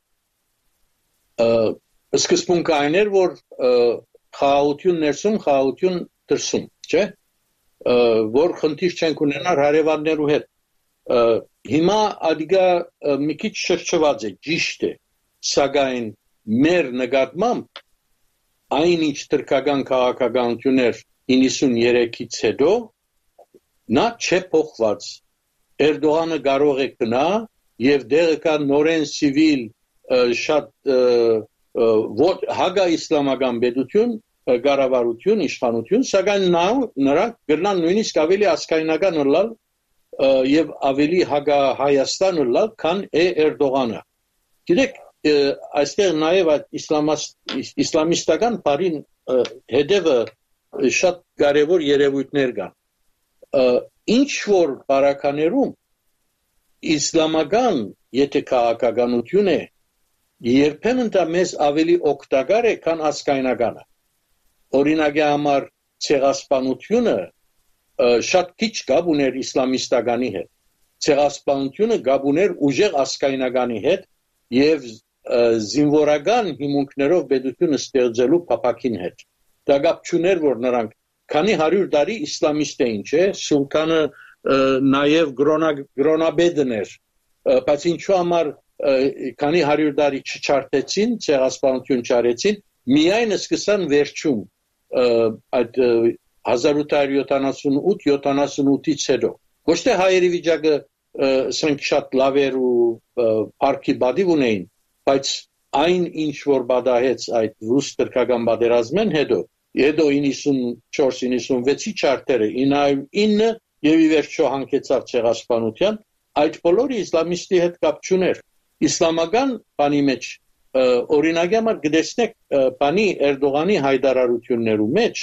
S3: սկզբունքը այն էր, որ խաղաղություն ներսում, խաղաղություն դրսում, չէ՞, որ խնդիր չենք ունենար հարևաններու հետ։ Հիմա ադիգա մի քիչ շրջված է, ճիշտ է, սակայն մեր նկատմամբ այնինչ թրքական քաղաքականություններ 93-ից հետո նա չէ փոխված։ Էրդողանը կարող է գնա եւ դեղը կա նորեն սիվիլ շատ հագա իսլամական պետություն, կառավարություն, իշխանություն, սակայն նրանք գրնան նույնիսկ ավելի ասկայնական լալ եւ ավելի հագա Հայաստան լալ, քան է Էրդողանը։ Գիտեք, այստեղ նաև իսլամիստական բարին հետևը շատ կարևոր երևույթներ կան։ Ինչ որ բարականերում իսլամական եթե քաղաքականություն է, երբեմն դա մեզ ավելի օգտակար է, քան ասկայնականը։ Օրինակի համար ցեղասպանությունը շատ քիչ կապ ուներ իսլամիստականի հետ։ Ցեղասպանությունը կապ ուներ ուժեղ ասկայնականի հետ եւ զինվորական հիմունքներով պետությունը ստեղծելու փապակին հետ։ Դա կապ չուներ, որ նրանք քանի 100 տարի իսլամիստ էին, չէ՞, սուլտանը նաև գրոնաբեդն էր, բայց ինչու համար քանի 100 տարի չչարտեցին, ցեղասպանություն չարեցին, միայն սկսան վերջում այդ 1878-78-ից հետո։ Ոչ թե հայերի վիճակը սրանք շատ լավ էր ու парքի բադիվ ունեին, բայց այն ինչ որ բադահեց այդ ռուս-թուրքական պատերազմեն հետո 94-96-ի չարտերը 909 եւ ի վերջո հանգեցավ ցեղասպանության, այդ բոլորը իսլամիստի հետ կապ չուներ։ Իսլամական բանի մեջ օրինակի համար գտեսնեք բանի Էրդողանի հայտարարություններու մեջ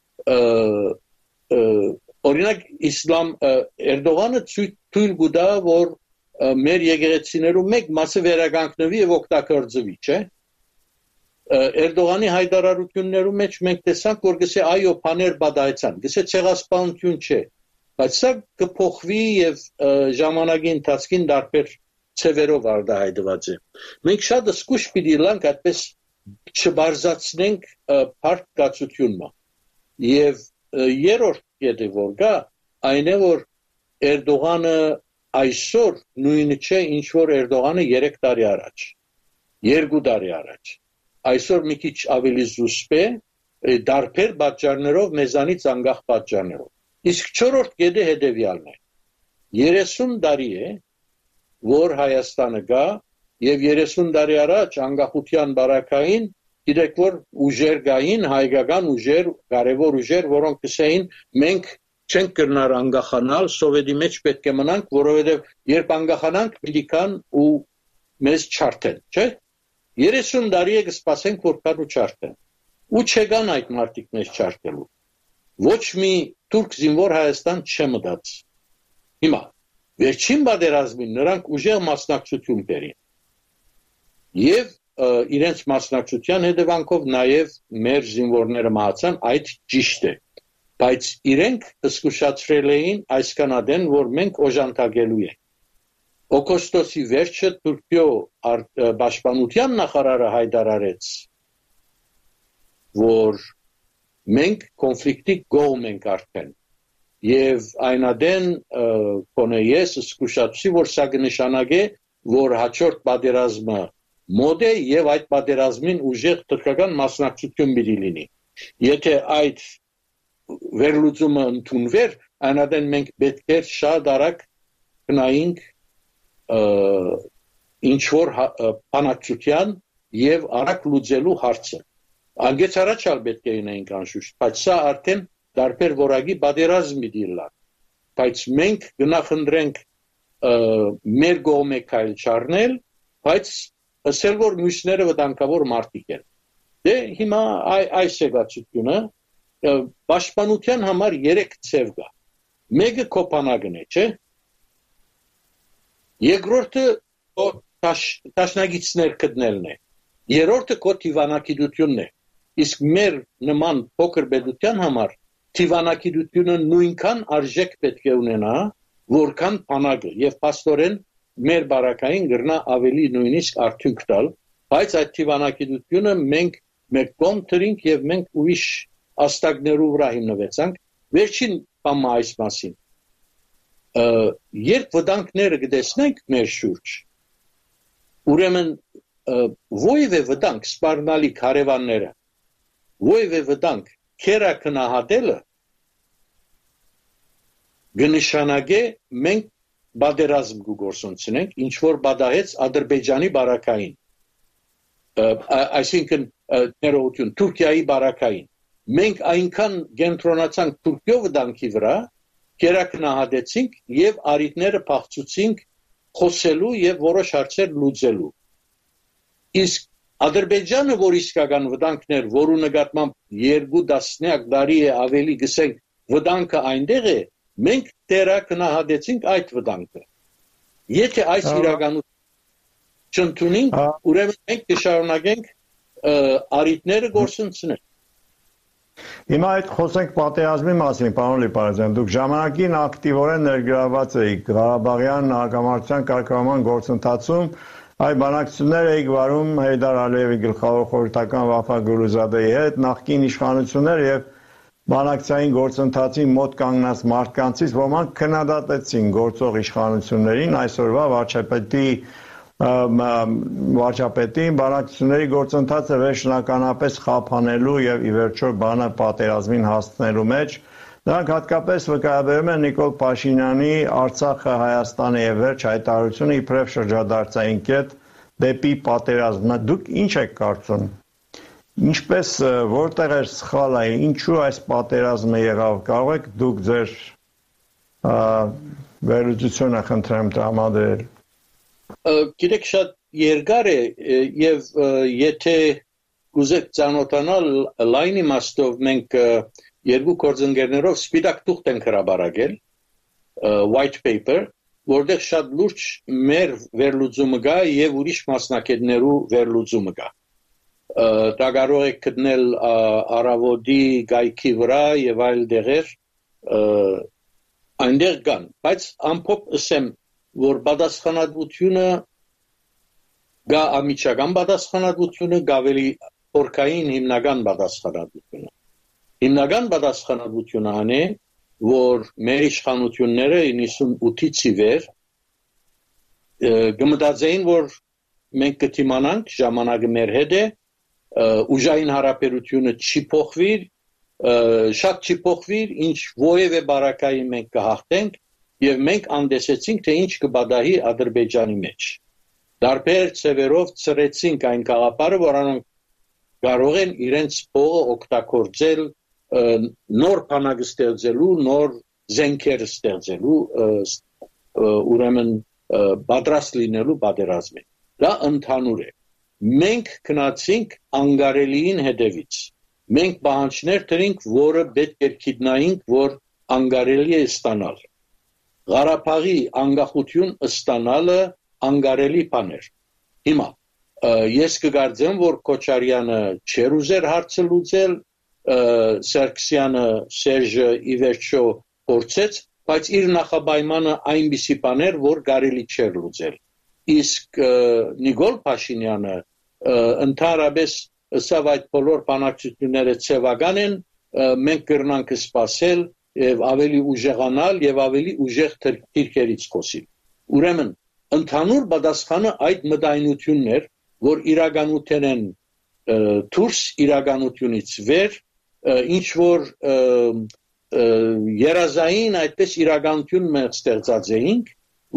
S3: օրինակ իսլամ Էրդողանը թույլ կտա, որ մեր եկեղեցիներու մեկ մասը վերականգնվի եւ օգտագործվի, չէ՞։ Էրդողանի հայտարարություններու մեջ մենք տեսանք, որ գսե այո, բաներ բադայցան, գսե ցեղասպանություն չէ, բայց սա կփոխվի եւ ժամանակի ընթացքին դարբեր ցևերով արտահայտված է։ Մենք շատ զգուշ պիտի լանք այդպես չբարձրացնենք բարդ կացությունը։ Եվ երրորդ կետը որ կա, այն է որ Էրդողանը այսօր նույնը չէ, ինչ որ Էրդողանը 3 տարի առաջ, 2 տարի առաջ։ Այսօր մի քիչ ավելի զուսպ է, դարբեր պատճառներով, մեզանից անկախ պատճառներով։ Իսկ չորրորդ կետը հետևյալն է։ 30 տարի է, որ Հայաստանը գա, եւ 30 տարի առաջ անկախության բարակային գիտեք որ ուժեր կային, հայկական ուժեր, կարևոր ուժեր, որոնք կսեին մենք չենք կրնար անկախանալ, սովետի մեջ պետք է մնանք, որովհետև երբ անկախանանք պիտի կան ու մեզ չարթեն, չէ՞։ 30 տարի է կսպասենք, որ կան ու չարթեն։ Ու չեկան այդ մարդիկ մեզ չարթելու։ Ոչ մի թուրք զինվոր Հայաստան չմտած։ Հիմա վերջին պատերազմին նրանք ուժեղ մասնակցություն բերին։ Եվ իրենց մասնակցության հետևանքով նաև մեր զինվորները մահացան, այդ ճիշտ է։ Բայց իրենք զսկուշացրել էին այսքանադեն, որ մենք օժանդակելու ենք։ Օգոստոսի վերջը Թուրքիո պաշտպանության նախարարը հայտարարեց, որ մենք կոնֆլիկտի կողմ ենք արդեն։ Եվ այնադեն կոնե ես զսկուշացի, որ սա կնշանակե, որ հաջորդ պատերազմը մոդ է եւ այդ պատերազմին ուժեղ թուրքական մասնակցություն պիտի լինի։ Եթե այդ վերլուծումը ընդունվեր, այնադեն մենք պետք է շատ արագ գնայինք ինչ որ բանակցության եւ արագ լուծելու հարցը։ Անգեც առաջալ պետք է ունենք անշուշտ, բայց սա արդեն դարբեր որակի պատերազմի դիլա։ Բայց մենք գնահնդրենք մեր կողմը քայլ չառնել, բայց ասել որ մյուսները վտանգավոր մարդիկ են։ Դե հիմա այս շեղացությունը պաշտպանության համար 3 ցև կա։ Մեկը կոպանագն է, չէ՞։ Երկրորդը տաշնագիցներ գտնելն է։ Երրորդը կոթիվանակիդությունն է։ Իսկ մեր նման փոքր պետության համար թիվանակիդությունը նույնքան արժեք պետք է ունենա, որքան բանակը եւ փաստորեն մեր բարակային գրնա ավելի նույնիսկ արդյունք տալ, բայց այդ թիվանակիդությունը մենք մեկ կողմ դրինք եւ մենք ուրիշ աստագներու վրա հիմնվեցանք։ Վերջին բանը այս մասին։ Երբ վտանգները կտեսնենք մեր շուրջ, ուրեմն ովև է վտանգ սպառնալի քարևանները, ովև է վտանգ քերակնահատելը գնշանագե մենք բادرազմ կգործունենք, ինչ որ բադահեց Ադրբեջանի բարակային, այսինքն ներողություն Թուրքիայի բարակային։ Մենք այնքան կենտրոնացանք Թուրքիո վտանգի վրա, քերակնահատեցինք եւ արիտները փախցուցինք խոսելու եւ որոշ հարցեր լուծելու։ Իսկ Ադրբեջանը, որ իսկական վտանգներ, որու նկատմամբ 2 տասնյակ տարի է ավելի գսենք վտանգը այնտեղ է, մենք դերակնահատեցինք այդ վտանգը։ Եթե այս իրականություն չընդունենք, ուրեմն մենք կշարունակենք արիտները գործընծնել։
S1: Հիմա այդ խոսենք պատերազմի մասին, պարոն Լիպարազյան, դուք ժամանակին ակտիվորեն ներգրավված էիք Ղարաբաղյան հակամարտության կարգավորման գործընթացում, այդ բանակցություններ էիք վարում Հեյդար Ալիևի գլխավոր խորհրդական Վաֆա Գուլուզադեի հետ, նախկին իշխանություններ եւ բանակցային գործընթացի մոտ կանգնած մարդկանցից ոմանք քննադատեցին գործող իշխանություններին, այսօրվա վարչապետին բանակցությունների գործընթացը վերջնականապես խափանելու եւ ի վերջո բանը պատերազմին հասցնելու մեջ նրանք հատկապես վկայաբերում են Նիկոլ Փաշինյանի Արցախը Հայաստանը եւ վերջ հայտարարությունը իբրև շրջադարձային կետ դեպի պատերազմը։ Դուք ինչ եք կարծում։ Ինչպես որտեղ էր սխալը, ինչու այս պատերազմը եղավ, կարող եք դուք ձեր վերլուծությունը խնդրեմ տրամադրել։
S3: Գիտեք շատ երկար է եւ եթե կուզեք ծանոթանալ լայն իմաստով մենք երկու գործընկերներով սպիտակ թուղթ ենք հրապարակել white paper, որտեղ շատ լուրջ մեր վերլուծումը կա եւ ուրիշ մասնակիցներու վերլուծումը կա։ Դա կարող եք գտնել Արավոտի գայքի վրա եւ այլ դեղեր այնտեղ կան, բայց ամփոփ ասեմ, որ պատասխանատվությունը գա ամիջական պատասխանատվությունը գավելի օրքային հիմնական պատասխանատվությունը։ Հիմնական պատասխանատվությունը անե, որ մեր իշխանությունները 98-ից ի վեր գմտածեին, որ մենք կթիմանանք, ժամանակը մեր հետ է, ուժային հարաբերությունը չի փոխվիր, շատ չի փոխվիր, ինչ ովև է բարակայի մենք կհաղթենք եւ մենք անդեսեցինք, թե ինչ կբադահի Ադրբեջանի մեջ։ Դարբեր ծևերով ծրեցինք այն կաղապարը, որոնք կարող են իրենց փողը օգտագործել նոր բանակ ստեղծելու, նոր զենքեր ստեղծելու, ուրեմն պատրաստ լինելու պատերազմին։ Դա ընդհանուր է։ Մենք գնացինք անգարելիին հետևից։ Մենք պահանջներ դրինք, որը պետք է գիտնայինք, որ անգարելի է ստանալ։ Ղարաբաղի անկախություն ստանալը անգարելի բան էր։ Հիմա ես կգարձեմ, որ Քոչարյանը չեր ուզեր հարցը լուծել, Սարգսյանը Սերժը ի վերջո փորձեց, բայց իր նախապայմանը այնպիսի բան էր, որ կարելի չէր լուծել։ Իսկ Նիկոլ Փաշինյանը ընդհանրապես ասավ այդ բոլոր բանակցությունները ցավական են, մենք կրնանք սպասել եւ ավելի ուժեղանալ եւ ավելի ուժեղ թիրքերից խոսել։ Ուրեմն ընդհանուր պատասխանը այդ մտայնություններ, որ իրականություն են դուրս իրականությունից վեր, ինչ որ երազային այդպես իրականություն մենք ստեղծած էինք, որ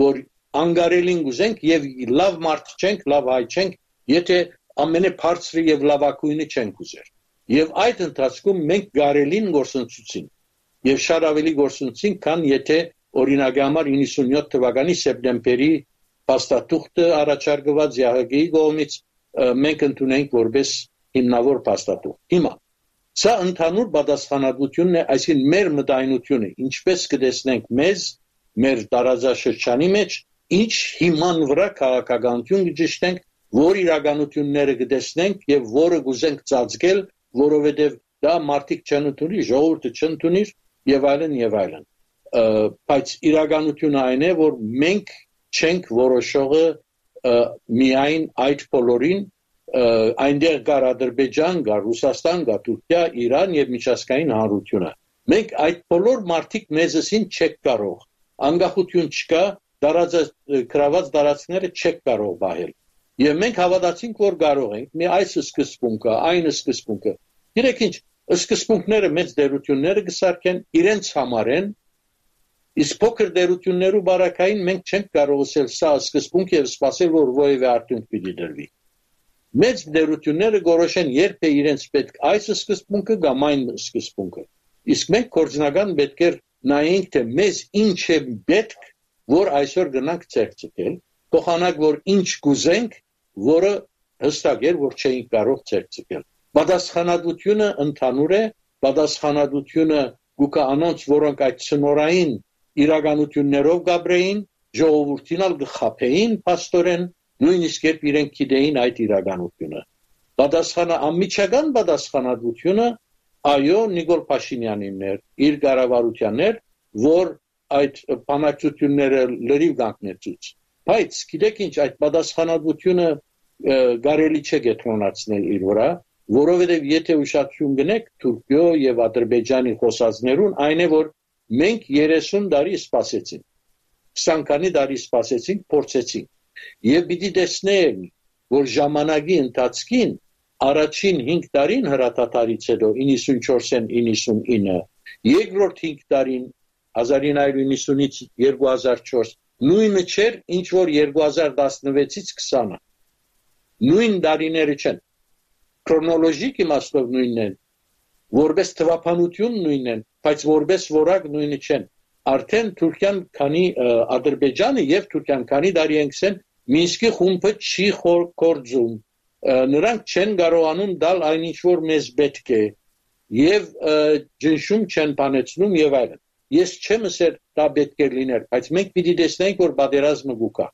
S3: անգարելին գուզենք եւ լավ մարդ չենք, լավ հայ չենք, եթե ամենաբարձրը եւ լավագույնը չենք ուզեր։ Եվ այդ ընթացքում մենք գարելին գործընծուցին եւ շատ ավելի գործընծին, քան եթե օրինակի համար 97 թվականի սեպտեմբերի փաստաթուղթը առաջարկված ՀՀԳ-ի կողմից մենք ընդունենք որպես հիմնավոր փաստաթուղթ։ Հիմա սա ընդհանուր պատասխանատվությունն է, այսինքն մեր մտայնությունը, ինչպես կտեսնենք մեզ, մեր տարածաշրջանի մեջ, ինչ հիման վրա քաղաքականություն կճշտենք, որ իրականությունները կտեսնենք եւ որը կուզենք ծածկել, որովհետեւ դա մարդիկ չեն ընդունի, ժողովուրդը չընդունի եւ այլն եւ այլն։ Բայց իրականությունը այն է, որ մենք չենք որոշողը միայն այդ բոլորին այնտեղ կար Ադրբեջան, կար Ռուսաստան, կար Թուրքիա, Իրան եւ միջազգային հանրությունը։ Մենք այդ բոլոր մարդիկ մեզին չեք կարող, անկախություն չկա, գրաված տարածքները չեք կարող բահել։ Եվ մենք հավատացինք, որ կարող ենք, մի այս սկզբունքը, այն սկզբունքը։ Գիտեք ինչ, սկզբունքները մեծ դերությունները կսարքեն, իրենց համար են, իսկ փոքր դերություններու բարակային մենք չենք կարող ասել սա սկզբունք եւ սպասել, որ որևէ արդյունք պիտի դրվի։ Մեծ դերությունները գորոշեն երբ է իրենց պետք այս սկզբունքը կամ այն սկզբունքը։ Իսկ մենք կորձնական պետք է նայենք, թե մեզ ինչ է պետք, որ այսօր գնանք ցերծել, փոխանակ որ ինչ կուզենք, որը հստակ է, որ չէինք կարող ցերծել։ Պատասխանատվությունը ընդհանուր է, պատասխանատվությունը գուկա անոնց, որոնք այդ ցնորային իրականություններով գաբրեին, ժողովրդին ալ գխափեին փաստորեն, նույնիսկ երբ իրենք գիտեին այդ իրականությունը։ Անմիջական պատասխանատվությունը այո Նիկոլ Փաշինյանին էր, իր կառավարությանն էր, որ այդ բանակցությունները լրիվ կանգնեցուց։ Բայց գիտեք ինչ, այդ պատասխանատվությունը կարելի չէ կենտրոնացնել իր վրա, որովհետև եթե ուշադրություն գնեք Թուրքիո եւ Ադրբեջանի խոսածներուն, այն է որ մենք 30 տարի սպասեցինք, 20 քանի տարի սպասեցինք, փորձեցինք։ Եվ պիտի տեսնենք, որ ժամանակի ընթացքին առաջին 5 տարին հրատատարից հետո 94-ին 99, երկրորդ 5 տարին 1990-ից 2004 նույնը չէր, ինչ որ 2016-ից 20-ը։ Նույն տարիները չեն։ Քրոնոլոգիկ իմաստով նույնն են, որպես թվապանություն նույնն են, բայց որպես որակ նույնը չեն։ Արդեն Թուրքիան քանի Ադրբեջանը եւ Թուրքիան քանի տարի են Մինսկի խումբը չի կորձում, նրանք չեն կարողանում դալ այն ինչ որ մեզ պետք է եւ ջնշում չեն բանեցնում եւ այլն։ Ես չեմ ասել դա պետք է լիներ, բայց մենք պիտի տեսնենք որ պատերազմը գուկա։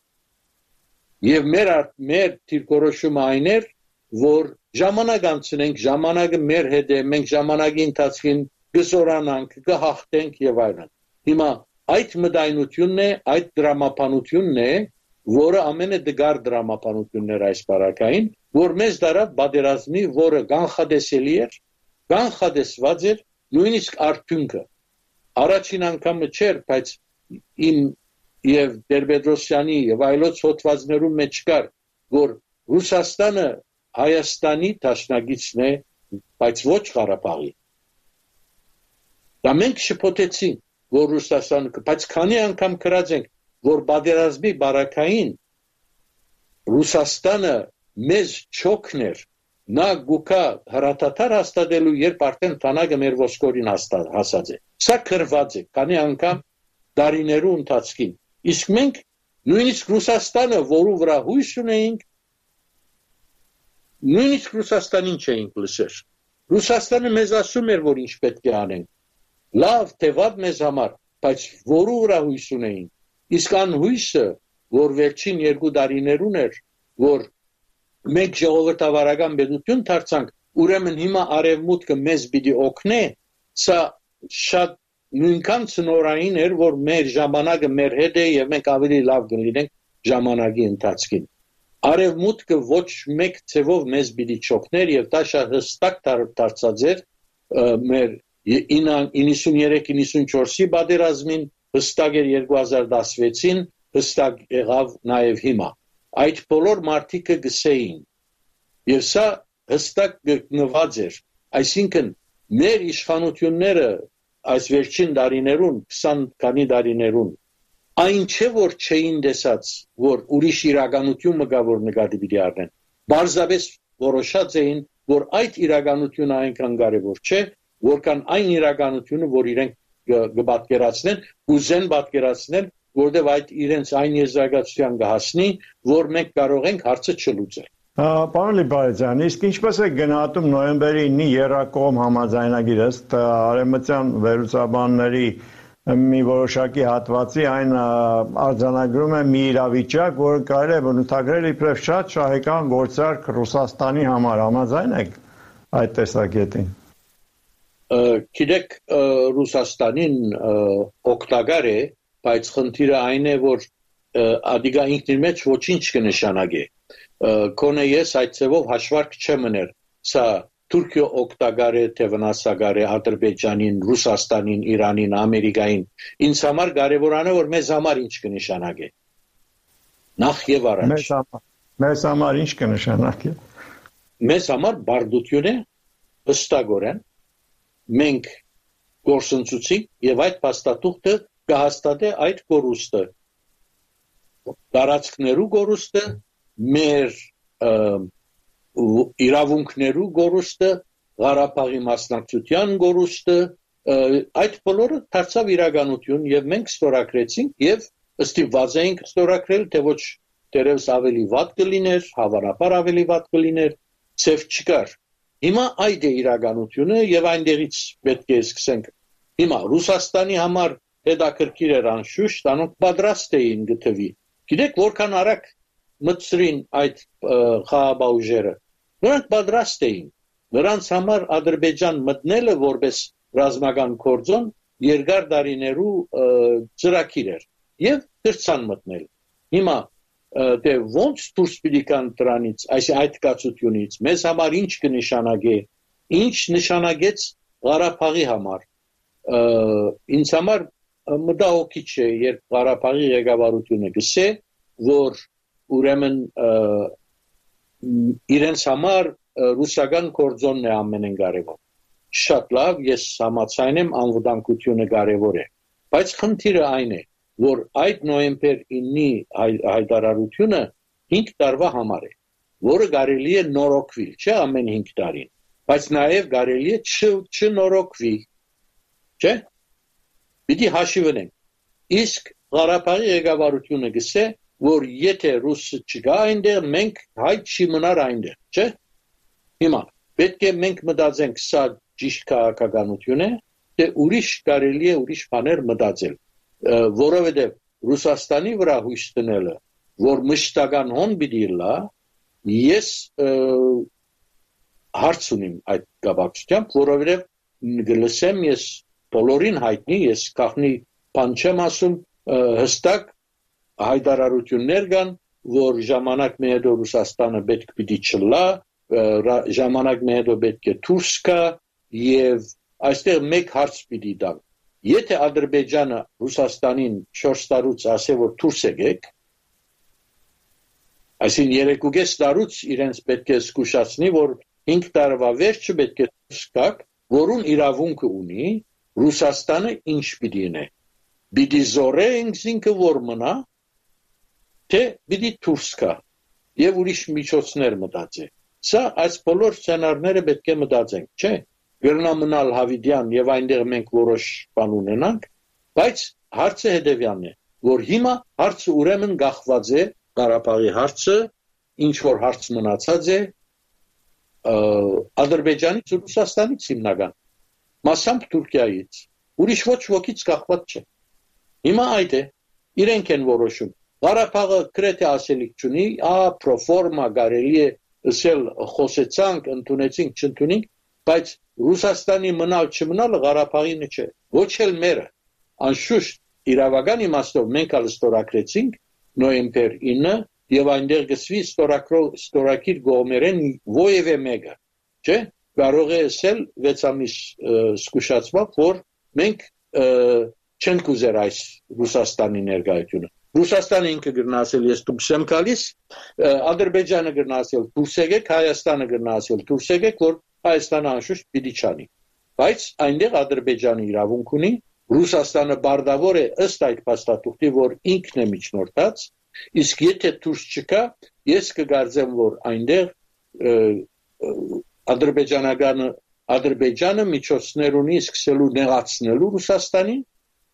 S3: Եվ մեր դիրքորոշումը այն էր, որ ժամանակ անցնենք, ժամանակը մեր հետ է, մենք ժամանակի ընթացքին կզորանանք, կհաղթենք եւ այլն։ Հիմա այդ մտայնությունն է, այդ դրամապանությունն է, որը ամենը դգար դրամապանություններ այս բարակային, որ մեզ դարավ պատերազմի, որը կանխատեսելի էր, կանխատեսված էր, նույնիսկ արդյունքը։ Առաջին անգամը չէր, բայց իմ եւ Տեր-Պետրոսյանի եւ այլոց հոդվածներում մեջ կար, որ Ռուսաստանը Հայաստանի դաշնակիցն է, բայց ոչ Ղարաբաղի։ Դա մենք շփոթեցինք, որ Ռուսաստանը, բայց քանի անգամ գրած ենք, որ պատերազմի բարակային Ռուսաստանը մեզ չոքներ, նա գուկա հրատատար հաստատելու, երբ արդեն թանագը մեր ոսկորին հասած է։ Սա գրված է, քանի անգամ դարիներու ընթացքին։ Իսկ մենք նույնիսկ Ռուսաստանը, որու վրա հույս ունեինք, նույնիսկ Ռուսաստանին չէինք լսեր։ Ռուսաստանը մեզ ասում էր, որ ինչ պետք է անենք։ Լավ, թե վատ մեզ համար, բայց որու վրա հույս ունեինք։ Իսկ անհույսը, որ վերջին 2 տարիներուն էր, որ մենք ժողովրդավարական պետություն դարձանք, ուրեմն հիմա արևմուտքը մեզ պիտի օգնե, սա շատ նույնքան ցնորային էր, որ մեր ժամանակը մեր հետ է եւ մենք ավելի լավ կլինենք ժամանակի ընթացքին։ Արևմուտքը ոչ մեկ ձևով մեզ պիտի չօգներ եւ դա շատ հստակ դարձած էր մեր 93-94-ի պատերազմին, հստակ էր 2016-ին, հստակ եղավ նաեւ հիմա։ Այդ բոլոր մարդիկը գսեին։ Եվ սա հստակ գտնված էր, այսինքն մեր իշխանությունները այս վերջին տարիներուն, 20 քանի տարիներուն, Այն չէ որ չէին տեսած որ ուրիշ իրականություն մգա որ նկատի պիտի առնեն բարձրապես որոշած էին որ այդ իրականությունը այնքան կարևոր չէ որքան այն իրականությունը որ իրենք կպատկերացնեն ուզեն պատկերացնել որտեղ այդ իրենց այն եզրակացության կհասնի որ մենք կարող ենք հարցը չլուծել
S1: Պարոն Լիբարեջյան, իսկ ինչպես է գնահատում նոյեմբերի 9-ի Եռակողմ համաձայնագիրը արևմտյան վերլուծաբանների մի որոշակի հատվածի այն արձանագրում է մի իրավիճակ, որը կարելի է բնութագրել իբրև շատ շահեկան գործարք Ռուսաստանի համար, համաձայն եք այդ տեսակետին։
S3: Գիտեք, Ռուսաստանին օգտակար է, բայց խնդիրը այն է, որ ադիգա ինքնին մեջ ոչինչ կնշանակի։ Կոնե ես այդ ձևով հաշվարկ չեմ ուներ, սա Թուրքիա օգտակար է, թե վնասակար է Ադրբեջանին, Ռուսաստանին, Իրանին, Ամերիկային։ Ինձ համար կարևորն է, որ մեզ համար ինչ կնշանակի։ Նախ եւ առաջ։
S1: Մեզ համար ինչ կնշանակի։
S3: Մեզ համար բարդություն է, հստակորեն մենք գործընծուցիկ եւ այդ փաստաթուղթը կհաստատե այդ կորուստը։ Տարածքներու կորուստը, մեր իրավունքներու գորուստը, Ղարաբաղի մասնակցության գորուստը, այդ բոլորը դարձավ իրականություն եւ մենք ստորագրեցինք եւ ըստիված էինք ստորագրել, թե ոչ դերևս ավելի վատ կլիներ, հավանաբար ավելի վատ կլիներ, ցեվ չկար։ Հիմա այդ է իրականությունը եւ այնտեղից պետք է սկսենք։ Հիմա Ռուսաստանի համար հետաքրքիր էր անշուշտ, անոնք պատրաստ էին գտվի։ Գիտեք որքան արագ մտցրին այդ խաղաբաուժերը։ Նրանք պատրաստ էին։ Նրանց համար Ադրբեջան մտնելը որպես ռազմական կորձոն երկար տարիներու ծրագիր էր եւ դրցան մտնել։ Հիմա դե ոնց դուրս պիտի կան դրանից, այդ կացությունից, մեզ համար ինչ կնշանակի, ինչ նշանակեց Ղարաբաղի համար։ Ինձ համար մտահոգիչ է, երբ Ղարաբաղի ղեկավարությունը գսե, որ ուրեմն իրենց համար ռուսական կորձոնն է ամենեն կարևոր։ Շատ լավ, ես համաձայն եմ անվտանգությունը կարևոր է։ Բայց խնդիրը այն է, որ այդ նոյեմբեր 9-ի հայտարարությունը 5 տարվա համար է, որը կարելի է նորոգվել, չէ՞ ամեն 5 տարին, բայց նաև կարելի է չնորոգվի։ Չէ՞։ Պիտի հաշվի ունենք։ Իսկ Ղարաբաղի ղեկավարությունը գսե որ եթե ռուսը չգա այնտեղ, մենք հայտ չի մնար այնտեղ, չէ՞։ Հիմա պետք է մենք մտածենք, սա ճիշտ քաղաքականություն է, թե ուրիշ կարելի է ուրիշ բաներ մտածել, որովհետև Ռուսաստանի վրա հույս դնելը, որ մշտական հոն պիտի լա, ես հարց ունիմ այդ կապակցությամբ, որովհետև գլսեմ ես բոլորին հայտնի, ես կախնի բան չեմ ասում, հստակ հայտարարություններ կան, որ ժամանակ մի հետո Ռուսաստանը պետք պիտի չլա, ժամանակ մի հետո պետք է դուրս գա եւ այստեղ մեկ հարց պիտի տամ։ Եթե Ադրբեջանը Ռուսաստանին 4 տարուց ասե որ դուրս եկեք, այսինքն 3.5 տարուց իրենց պետք է զգուշացնի, որ 5 տարվա վերջը պետք է դուրս գաք, որուն իրավունքը ունի, Ռուսաստանը ինչ պիտի ունի։ Պիտի զորե ինքնին որ մնա, թե պիտի դուրս գա եւ ուրիշ միջոցներ մտածի։ Սա այս բոլոր սցենարները պետք է մտածենք, չէ՞։ Գրնա մնալ հավիդյան եւ այնտեղ մենք որոշ բան ունենանք, բայց հարցը հետեւյալն է, որ հիմա հարցը ուրեմն գախված է Ղարաբաղի հարցը, ինչ որ հարց մնացած է Ադրբեջանից ու Ռուսաստանից հիմնական, մասամբ Թուրքիայից, ուրիշ ոչ wokից գախված չէ։ Հիմա այդ է, իրենք են որոշում։ Ղարաբաղը գրեթե ասելիք չունի, պրոֆորմա կարելի է ասել խոսեցանք, ընդունեցինք, չընդունենք, բայց Ռուսաստանի մնալ չմնալը Ղարաբաղինը չէ, ոչ էլ մերը։ Անշուշտ իրավական իմաստով մենք ստորագրեցինք նոյեմբեր 9 եւ այնտեղ գսվի ստորակիր գողմերեն ովևէ մեկը, չէ՞։ Կարող է ասել 6 ամիս զգուշացված, որ մենք չենք ուզեր այս Ռուսաստանի ներկայությունը։ Ռուսաստանը ինքը գրնասել ես դուրս եմ գալիս, Ադրբեջանը գրնասել դուրս եկեք, Հայաստանը գրնասել դուրս եկեք, որ Հայաստանը անշուշտ պիտի չանի։ Բայց այնտեղ Ադրբեջանը իրավունք ունի, Ռուսաստանը բարդավոր է ըստ այդ փաստաթուղթի, որ ինքն է միջնորդած, իսկ եթե դուրս չկա, ես կգարձեմ, որ այնտեղ Ադրբեջանը միջոցներ ունի սկսելու նեղացնելու Ռուսաստանին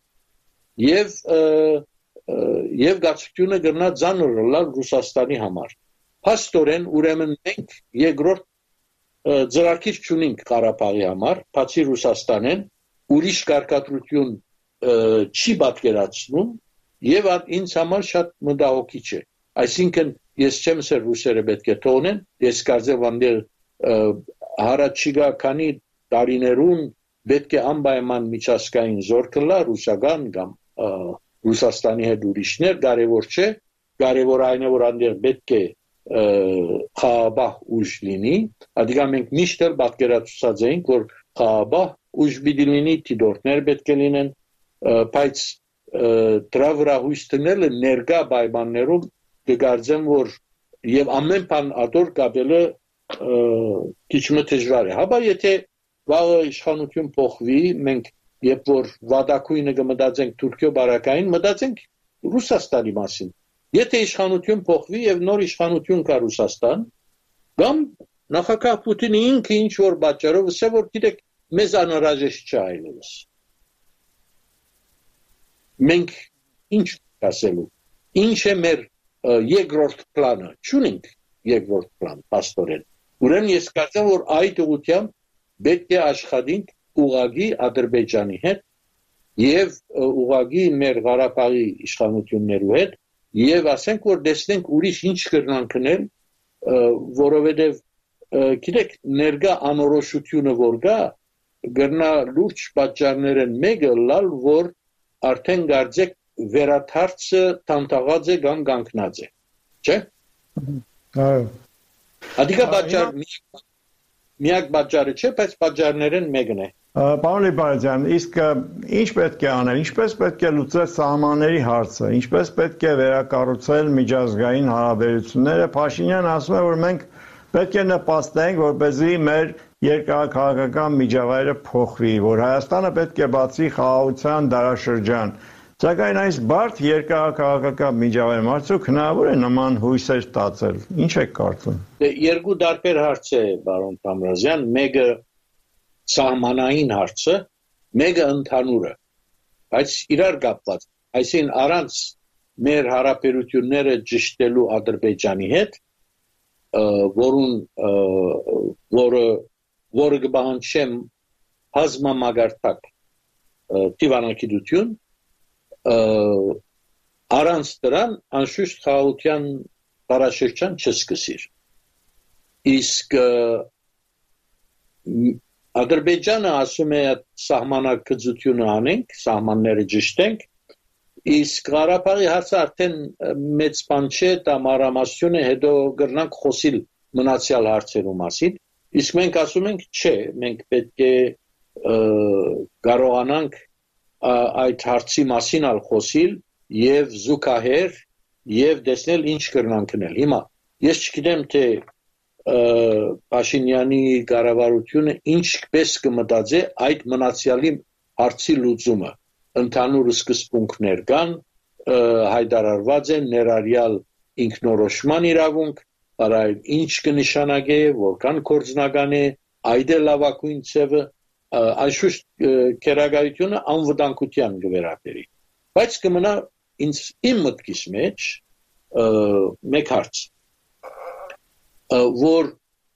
S3: եւ գացությունը կգնա ծանր լալ Ռուսաստանի համար։ Փաստորեն ուրեմն մենք երկրորդ ծրագիր չունենք Ղարաբաղի համար, բացի Ռուսաստանեն, ուրիշ կարգադրություն չի պատկերացնում եւ ինձ համար շատ մտահոգիչ է։ Այսինքն ես չեմ ասել ռուսերը պետք է թողնեն, ես կարծեմ այնտեղ հարաճիգա քանի տարիներուն պետք է անպայման միջազգային զոր կլա ռուսական կամ Ռուսաստանի հետ ուրիշներ, կարևոր չէ, կարևոր այն է որ այնտեղ պետք է Ղարաբաղ ուժ լինի, adică մենք միշտ էլ պատկերացուցած էինք, որ Ղարաբաղ ուժ պիտի լինի, դիտորդներ պետք է լինեն, բայց դրա վրա հույս դնելը ներկա պայմաններում կգարձեմ, որ եւ ամեն բան ադոր կապելը քիչ մը դժվար է։ Հաբա եթե վաղը իշխանություն փոխվի, մենք երբ որ վադակույնը կմտածենք Թուրքիո բարակային, մտածենք Ռուսաստանի մասին։ Եթե իշխանություն փոխվի եւ նոր իշխանություն կա Ռուսաստան, կամ նախագահ Պուտինը ինքը ինչ որ պատճառով ասել որ գիտեք մեզ անհրաժեշտ չէ այլևս։ Մենք ինչ ասելու։ Ինչ է մեր երկրորդ պլանը։ Չունենք երկրորդ պլան, պաստորեն։ Ուրեմն ես կարծեմ որ այդ ուղղությամբ պետք է աշխատենք ուղղակի Ադրբեջանի հետ եւ ուղղակի մեր Ղարաբաղի իշխանություններու հետ եւ ասենք որ տեսնենք ուրիշ ինչ կրնան կնել, որովհետեւ գիտեք ներկա անորոշությունը որ կա գրնա լուրջ պատճառներ են մեկը լալ որ արդեն գարձեք վերաթարցը տանտաղած է կամ կանգնած է, չէ՞։
S1: Այո։
S3: Ադիկա պատճառ միակ պատճառը չէ, բայց պատճառներն մեկն է։
S1: Պարոն Լիբարաջյան, իսկ ինչ պետք է անել, ինչպես պետք է լուծել սահմանների հարցը, ինչպես պետք է վերակառուցել միջազգային հարաբերությունները։ Փաշինյանը ասում է, որ մենք պետք է նպաստենք, որպեսզի մեր երկրաքաղաքական միջավայրը փոխվի, որ Հայաստանը պետք է բացի խաղաղության դարաշրջան։ Սակայն այս բարդ երկրաքաղաքական միջավայրում արդյոք հնարավոր է նման հույսեր ստացել։ Ինչ եք կարծում։
S3: Երկու տարբեր հարց է, պարոն Թամրազյան, մեկը սահմանային հարցը, մեկը ընդհանուրը, բայց իրար կապված, այսին առանց մեր հարաբերությունները ճշտելու Ադրբեջանի հետ, որը կպահանջեմ բազմամագարտակ դիվանագիտություն, առանց դրան անշուշտ խաղաղության տարաշրջան չսկսիր։ Իսկ Ադրբեջանը ասում է սահմանակցությունը անենք, սահմանները ճշտենք, իսկ Ղարաբաղի հարցը արդեն մեծ բան չէ, դա մանրամասնություն է, հետո կգնանք խոսիլ մնացյալ հարցերու մասին, իսկ մենք ասում ենք չէ, մենք պետք է կարողանանք այդ հարցի մասին ալ խոսիլ եւ զուգահեռ եւ տեսնել ինչ կրնանք կնել։ Հիմա ես չգիտեմ թե Փաշինյանի կառավարությունը ինչպես կմտածի այդ մնացյալի հարցի լուծումը։ Ընդհանուր սկզբունքներ կան, հայտարարված են ներառյալ ինքնորոշման իրավունք, այդ ինչ կնշանակե, որքան կորձնական է, այդ է լավագույն ձևը, այշուշտ քերագայությունը անվտանգության կվերաբերի։ Բայց կմնա իմ մտքիս մեջ մեկ հարց, որ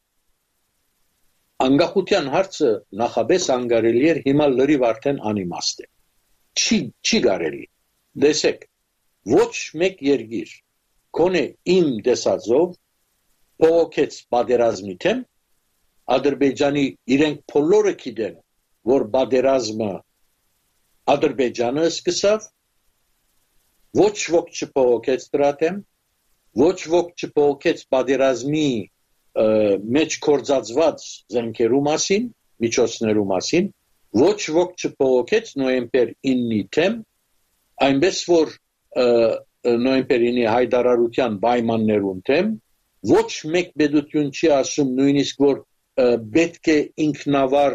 S3: անկախության հարցը նախապես անկարելի էր, հիմա լրիվ արդեն անիմաստ է։ Չի կարելի։ Տեսեք, ոչ մեկ երկիր կոնե իմ տեսածով փոխեց պատերազմի թեմ, Ադրբեջանի իրենք բոլորը գիտեն, որ պատերազմը Ադրբեջանը սկսավ, ոչ ոք չփոխեց դրա թեմ, ոչ ոք չփոխեց պատերազմի մեջ կորցածված զենքերու մասին, միջոցներու մասին, ոչ ոք չփոխեց նոյեմբեր 9-ի թեմ, այնպես որ նոյեմբեր 9-ի հայտարարության պայմաններուն թեմ, ոչ մեկ պետություն չի ասում նույնիսկ որ պետք է ինքնավար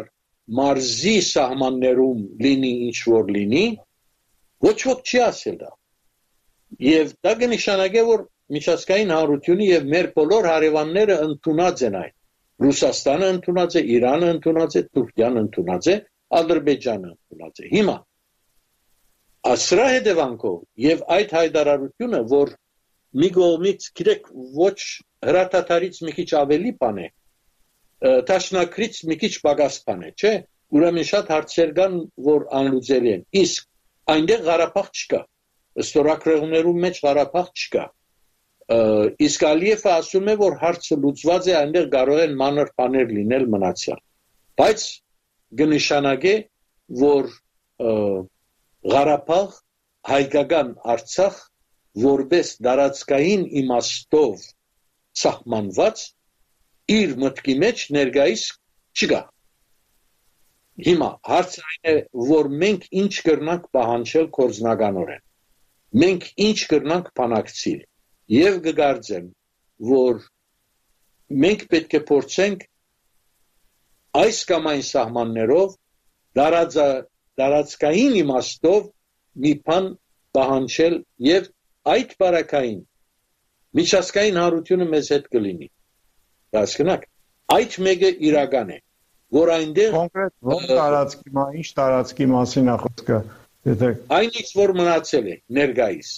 S3: մարզի սահմաններում լինի ինչ որ լինի, ոչ ոք չի ասել դա։ Եվ դա կնշանակի, որ միջազգային հանրությունը եւ մեր բոլոր հարևանները ընդունած են այն։ Ռուսաստանը ընդունած է, Իրանը ընդունած է, Թուրքիան ընդունած է, Ադրբեջանը ընդունած է։ Հիմա ասրա հետևանքով եւ այդ հայտարարությունը, որ մի կողմից գիտեք ոչ հրաթաթարից մի քիչ ավելի բան է, տաշնակրից մի քիչ պակաս բան է, չէ՞։ Ուրեմն շատ հարցեր կան, որ անլուծելի են։ Իսկ այնտեղ Ղարաբաղ չկա։ Ստորագրողներում մեջ Ղարաբաղ չկա։ Իսկ Ալիևը ասում է, որ հարցը լուծված է, այնտեղ կարող են մանր բաներ լինել մնացյալ։ Բայց կնշանակի, որ Ղարաբաղ, հայկական Արցախ, որպես տարածքային իմաստով սահմանված, իր մտքի մեջ ներկայիս չկա։ Հիմա հարցը այն է, որ մենք ինչ կրնանք պահանջել կորձնականորեն։ Մենք ինչ կրնանք բանակցել։ Եվ կգարձեմ, որ մենք պետք է փորձենք այս կամ այն սահմաններով տարածքային իմաստով մի բան պահանջել եւ այդ բարակային միջազգային հանրությունը մեզ հետ կլինի։ Հասկանաք, այդ մեկը իրական է, որ այնտեղ
S1: կոնկրետ ո՞ր տարածքի, ինչ տարածքի մասին է խոսքը, եթե
S3: այն ինչ որ մնացել է ներկայիս։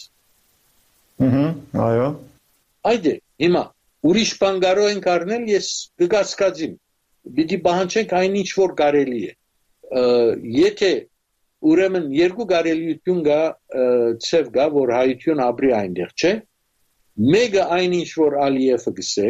S1: Այո։
S3: Այդ է, հիմա ուրիշ բան կարող ենք առնել, ես կգասկածեմ։ Պիտի պահանջենք այն ինչ որ կարելի է։ Եթե ուրեմն երկու կարելիություն կա, ցև կա, որ հայություն ապրի այնտեղ, չէ՞։ Մեկը այն ինչ որ Ալիևը գսե,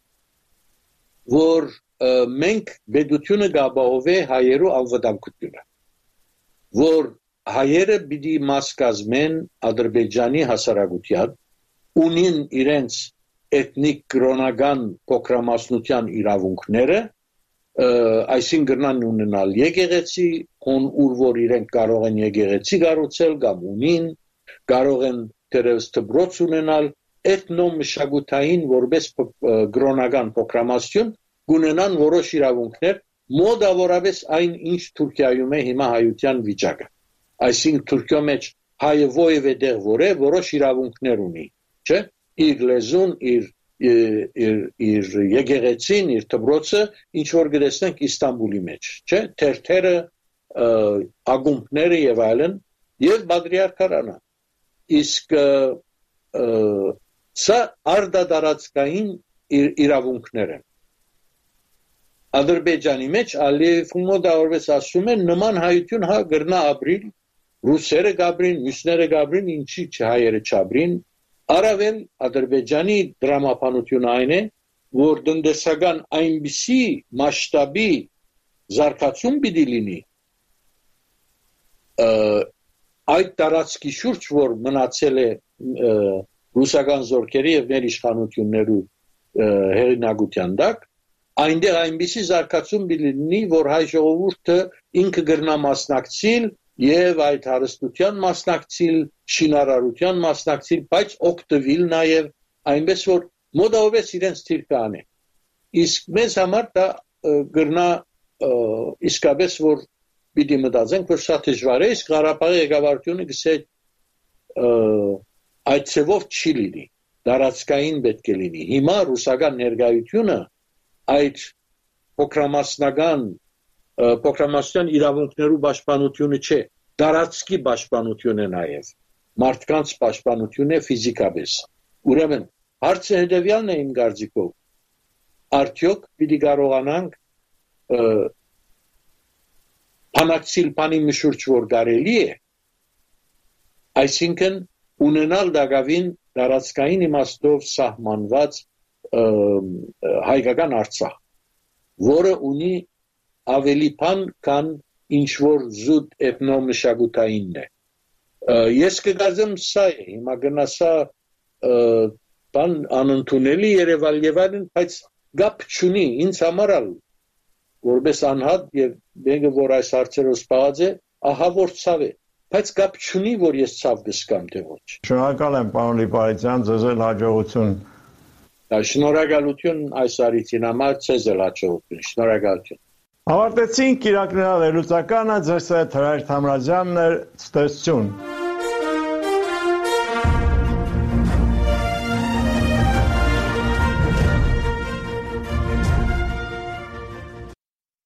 S3: որ մենք պետությունը կապահովի հայերու անվտանգությունը, որ հայերը պիտի մաս կազմեն Ադրբեջանի հասարակության, ունին իրենց էթնիկ կրոնական փոքրամասնության իրավունքները, այսինքն կրնան ունենալ եկեղեցի, ուր որ իրենք կարող են եկեղեցի կառուցել կամ ունին, կարող են դերևս դպրոց ունենալ, էթնոմշակութային որպես կրոնական փոքրամասնություն կունենան որոշ իրավունքներ, մոտավորապես այն ինչ Թուրքիայում է հիմա հայության վիճակը։ Այսինքն Թուրքիո մեջ հայը ովևէ դեղ որ է, որոշ իրավունքներ ունի, չէ՞։ Իր լեզուն, իր եկեղեցին, իր դպրոցը, ինչ որ գտեսնենք Իստանբուլի մեջ, չէ՞։ Թերթերը, ակումբները եւ այլն, եւ պատրիարքարանը։ Իսկ սա արդարացկային իրավունքներ են։ Ադրբեջանի մեջ Ալիևը մոտավորապես ասում է նման հայություն հա գրնա ապրիլ, ռուսերը գաբրին, մյուսները գաբրին, ինչի հայերը չաբրին։ Առավել Ադրբեջանի դրամապանությունը այն է, որ տնտեսական այնպիսի մասշտաբի զարգացում պիտի լինի, այդ տարածքի շուրջ, որ մնացել է ռուսական զորքերի եւ մեր իշխանություններու հեղինակության տակ, այնտեղ այնպիսի զարգացում պիտի լինի, որ հայ ժողովուրդը ինքը գրնա մասնակցել եւ այդ հարստության մասնակցել, շինարարության մասնակցել, բայց օգտվել նաեւ այնպես որ մոտավորապես իրենց թիրքը անե։ Իսկ մեզ համար դա գրնա իսկապես որ պիտի մտածենք, որ շատ դժվար է, իսկ Ղարաբաղի ղեկավարությունը գսե այդ ծևով չի լինի, տարածքային պետք է լինի։ Հիմա ռուսական ներկայությունը այդ փոքրամասնական իրավունքներու պաշտպանությունը չէ, տարածքի պաշտպանություն է նաև, մարդկանց պաշտպանություն է ֆիզիկապես։ Ուրեմն հարցը հետևյալն է իմ կարծիքով, արդյոք պիտի կարողանանք բանակցել բանի մի շուրջ որ կարելի է, այսինքն ունենալ դակավին տարածքային իմաստով սահմանված հայկական Արցախ, որը ունի ավելի բան, քան ինչ որ զուտ էթնոմշակութայինն է։ Ես կգազեմ սա է, հիմա գնա սա բան անընդունելի երևալ եւ այլն, բայց գապ չունի, ինձ համար որպես անհատ եւ մեկը որ այս հարցերով զբաղած է, ահա որ ցավ է, բայց գապ չունի որ ես ցավ կսկամ թե ոչ։
S1: Շնորհակալ եմ պարոն Լիպարյանը, ձեզ էլ հաջողություն։
S3: Շնորհակալություն այս արիցին համար, ձեզ էլ հաջողություն։ Շնորհակալություն։
S1: Ավարտեցինք Իրաքնրա վերլուծականը, ձեզ հետ Հրայր Թամրազյանն էր, ցտեսություն։